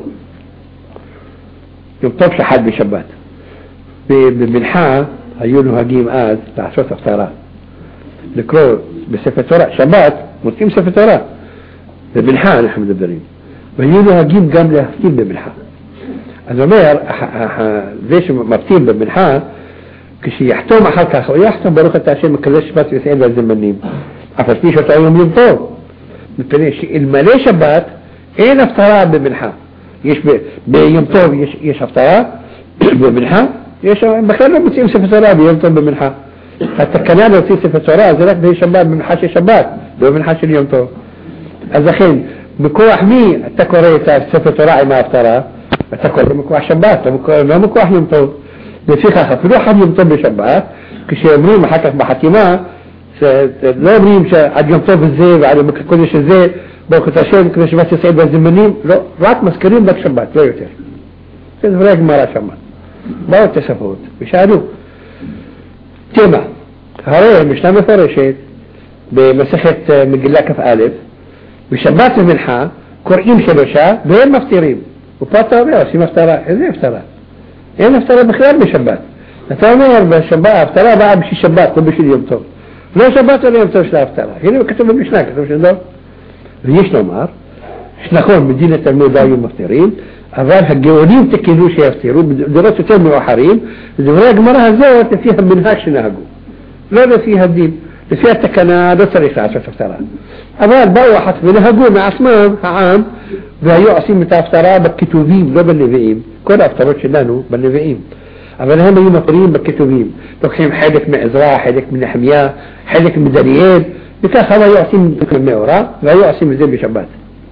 يمطو شحال بشبات بمنحاء هيونو هجيم آز تعشوت اختارات الكرو بسفة وراء شبات مسلم سفة وراء بمنحاء نحن مدبرين هيونو هجيم قاملة كتير بمنحاء الزمير زيش مبتين بمنحاء كشي يحتوم حالك أخوة يحتوم بروخة تعشين مكذاش بات يسعين لازم منيم عفرتيش وتعيهم يمطو مثليش المالي شبات ايه نفتراء بمنحاء يش بيمطو يش, يش افتراء بمنحاء يش بخير بتسيم سفتراء بيمطو بمنحاء حتى كنان لو تسيم سفتراء زلك بيه شبات بمنحاش شبات بمنحاش اليمطو الزخين بكوح مي التكوريتا سفتراء ما افتراء التكور مكوح شبات ما مكوح يمطو بفيخة خفلو حد يمطو بشبات كشي يمرين محكك بحكيما لا يمرين عد يمطو بالزيب عد ممكن كلش الزيب بوكو تشير كلش بس يسعيد بالزمنين رات مسكرين بك شبات لا يوتر كذا فريق مرا شبات باو التسفوت بشادو تيما هاريه مش نعمل فرشيت بمسخة مقلاك في ألف بشبات المنحة كرئيم شلوشا بين مفترين وفاطة بيوسي مفترى إذا افترى إيه مفترى بخلال بشبات نتعمل بشبات افترى بقى بشي شبات وبشي اليمطو لا شبات ولا يمطو لا افترى هنا كتب بمشنا كتب شنو ريش نمار شنخون مدينة الموداوي مفترين أظهر هالجوالين تكيدوش يفتروا دراسة تم وحريم الزواج مرها زوت فيها منهاش نهجو لا فيها الدين فيها تكنا ده طريقة عشان تفترى أظهر بوحت منهجو مع اسمهم عام وهيو عصيم متافترى بكتوبين لا بالنبيين كل أفتروش لانو بالنبيين أما هم يوم قريب بكتوبين تقحيم حيدك من إزراع حيدك من حمياء حيدك من دليل بكا خلا يعصيم من مورا وهيو عصيم زين بشبات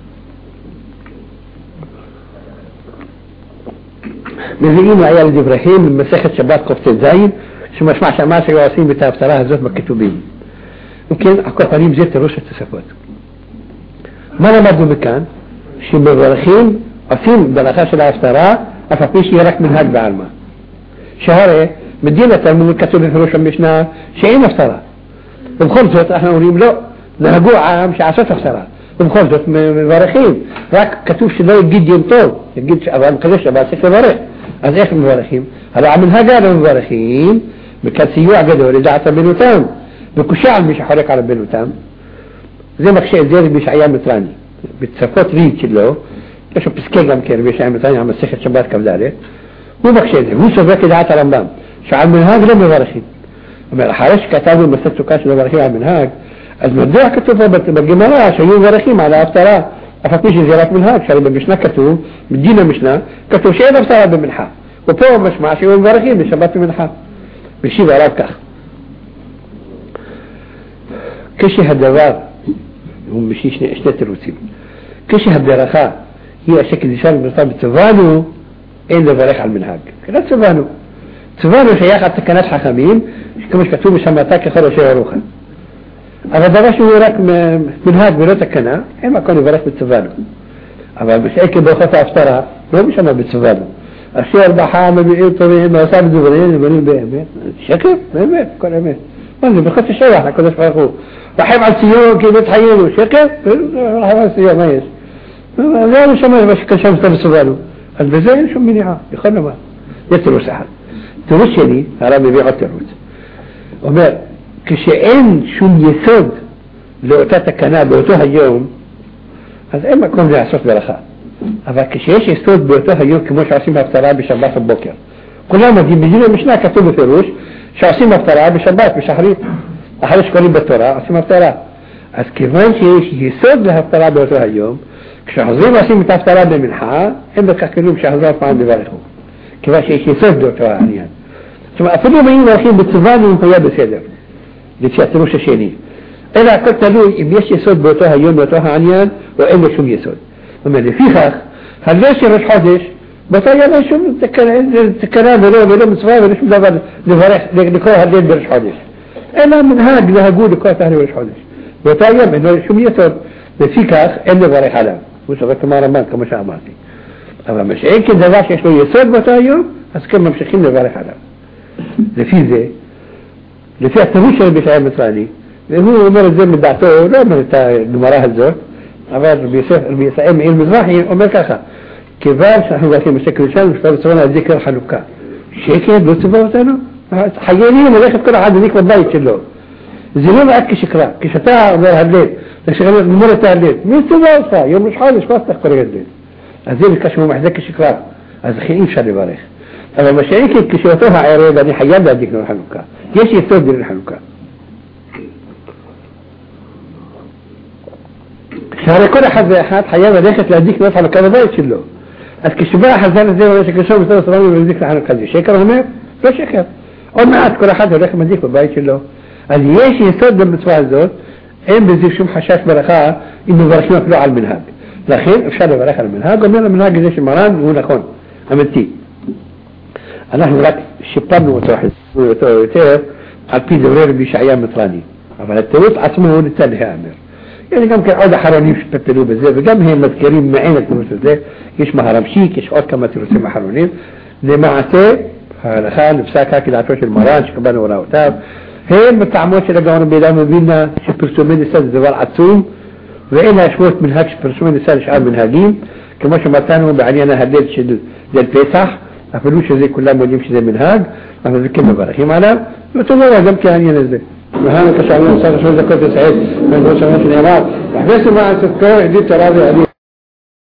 نزيين عيال إبراهيم من مساحة شبات قفتين زاين شو ما سمعش ما سوى عصيم متافترى زوت بكتوبين ممكن أكو قريب زيت الرشة تسفوت ما نمدو مكان شي مبرخين عصيم بلغاش الافتراء أفقيش يرك من هاد بعلمه شهره مدينة من الكتب الفروش مشنا شيئين افتراء بمخلصت احنا نريم له نهجوع عام شعاسات افتراء بمخلصت من مبرخين راك كتوب شدوي الجد يمطول الجد أبغى مقدش أبغى سكر مبرخ از ايش مبرخين هذا عمل هجار مبرخين بكالسيوع قدوا رجعت بنوتام بكشاع مش حرك على بنوتام زي ما كشيء زي بيش أيام متراني بتسفوت ريتش له كشو بسكيجام كير بيش أيام متراني عم السكر شبات كبدالي مو بكشيء زي مو سوبك دعات رمضان شو عم من هاج لم يبرخين أما الحارش كتابه مسدسو كاش مبرخين عم من هاج المدوع كتبه بالجمالة شيء مبرخين على أفتراء أفكيش زيارات من هاج شريبا مشنا كتوب بدينا مشنا كتوب شيء أفتراء بمنحة وفوق مش مع شيء مبرخين بشبات منحة بشي بأراب كخ كشي هالدوار هم بشيش اشتت الروتين كشي هالدرخاء هي شكل لسان مرتبط تفانو اين دفريق على المنهاج لا تفانو تفانو شياخ التكنات حكمين كمش كتوب شماتاك خلو شيء روخا أما دغش وراك منهاج بلوتك كنا إما كانوا يفرق بالتفانو أما مش أيك بوخطة أفترها ما مش أنا بالتفانو الشير بحامل بإيه طبيعي ما صار دبرين يبني بإيه شكل ما بيت كل أمين ما اللي بخش الشيء احنا كنا نفرقوه رحيم على السيون كيف بتحيله شكل رحيم على السيون ما يس لا مش ما بشكل شمس تبصباله البزين شو منيعة يخلنا ما يتروس أحد تروس يعني هرامي بيعه تروس وما كشيئين شو يسود لو تتكنا بوتوها اليوم هذا إما كون زي صوت برخاء هذا كشيش يسود بوتوها اليوم كموش عاصمة افتراء بشباط البوكر كلها ما دي بيجينا مش ناكا تبو فروش شو عاصمة افتراء بشباط بشحريت أحرش قريب بالتوراة عاصمة افتراء از كيفان شيش يسود لها افتراء بوتوها اليوم كشحظيم عاصمة افتراء بمنحاء إما كاكلوم شحظار فعن ببارخو كيفان شيش يسود بوتوها عنيان ثم أفضل ما ينرخين بالتفاني من طياب السيدر لتشاتروش الشيني إذا قلت له يبيش يسود بوتوها يوم بوتوها عنيان وإنه شو يسود وما اللي في خاخ هل ليش يرش حدش بطايا لا شو تكلام بلو بلو مصفايا بلو شو دابا لفرح لكوها الليل برش حدش إلا من هاق لها قول لكوها تهري برش حدش بطايا إنه شو يسود في خاخ إنه فرح علام وشغلت مارا مان كمشا عماتي أما مش إيه كده باش شو يسود بوتوها يوم أسكر ممشخين لفرح علام لفي زي لفي أتنوش اللي بيشعر مصراني هو مرة زي من دعته لا من المراها الزور أبار بيسائل مئيل مزراحي أمريكا خا كيفاش نحن قاعدين مشكل شان مش فاهم الذكر حلوكا شيكي دو تفوتانو حياني ما ياخذ كل عاد ذيك والله يشلو زينو معك شكرا كشتاع هالليل لشغل مرة تاع الليل مين تبغى يوم مش حالش بس تختار الليل أزيل كشمو محذك شكرا أزخين شال باريخ أما مش هيك كشوتوها عيرة يعني حيان ده ذيك الحلوكا ليش يسود الحلوكا شهر كل حد حد حياة داخل لديك نفع كذا ما يشيله الكشباء حزان زي ما شكل شو بيصير صرامي بيديك لحنا كذي شكر هم لا شكر أما عاد كل حد داخل مديك ما يشيله اللي يش يصدق بالصفحة الزول إن بيزيد شو حشاش برخاء إنه برشنا كله على المنهاج لكن إفشال برخاء المنهاج ومن المنهاج زي شمران يقول لكون أمتي أنا هناك الشباب وتروح وتروح على بيد غير بيشعيان مطراني أما التوت اسمه هو الثاني أمير يعني كم كان عودة حروني في التلو بزاف كم هي مذكرين معينة تمثل إيش مهرمشيك إيش أوت كما ترسم محرونين لمعته هذا خال بساك هاكي لعطوش المران شكبان ولا وتاب هي متعموش اللي قاونا بيلامو بينا شبرسومين السادة زوال عطسوم وإنا شوت من هاك شبرسومين السادة شعال من هاقين كما شمتانهم بعلينا هديت شد للبيسح أفلوش زي كلها موليمش زي من هاق أنا ذكي مبارخي معنا وتظهر هزم كان ينزل مهانا كشعبنا صار شو ذكرت سعيد من دوشة من الإمارات وحبيث ما عن سكر عديد تراضي عليه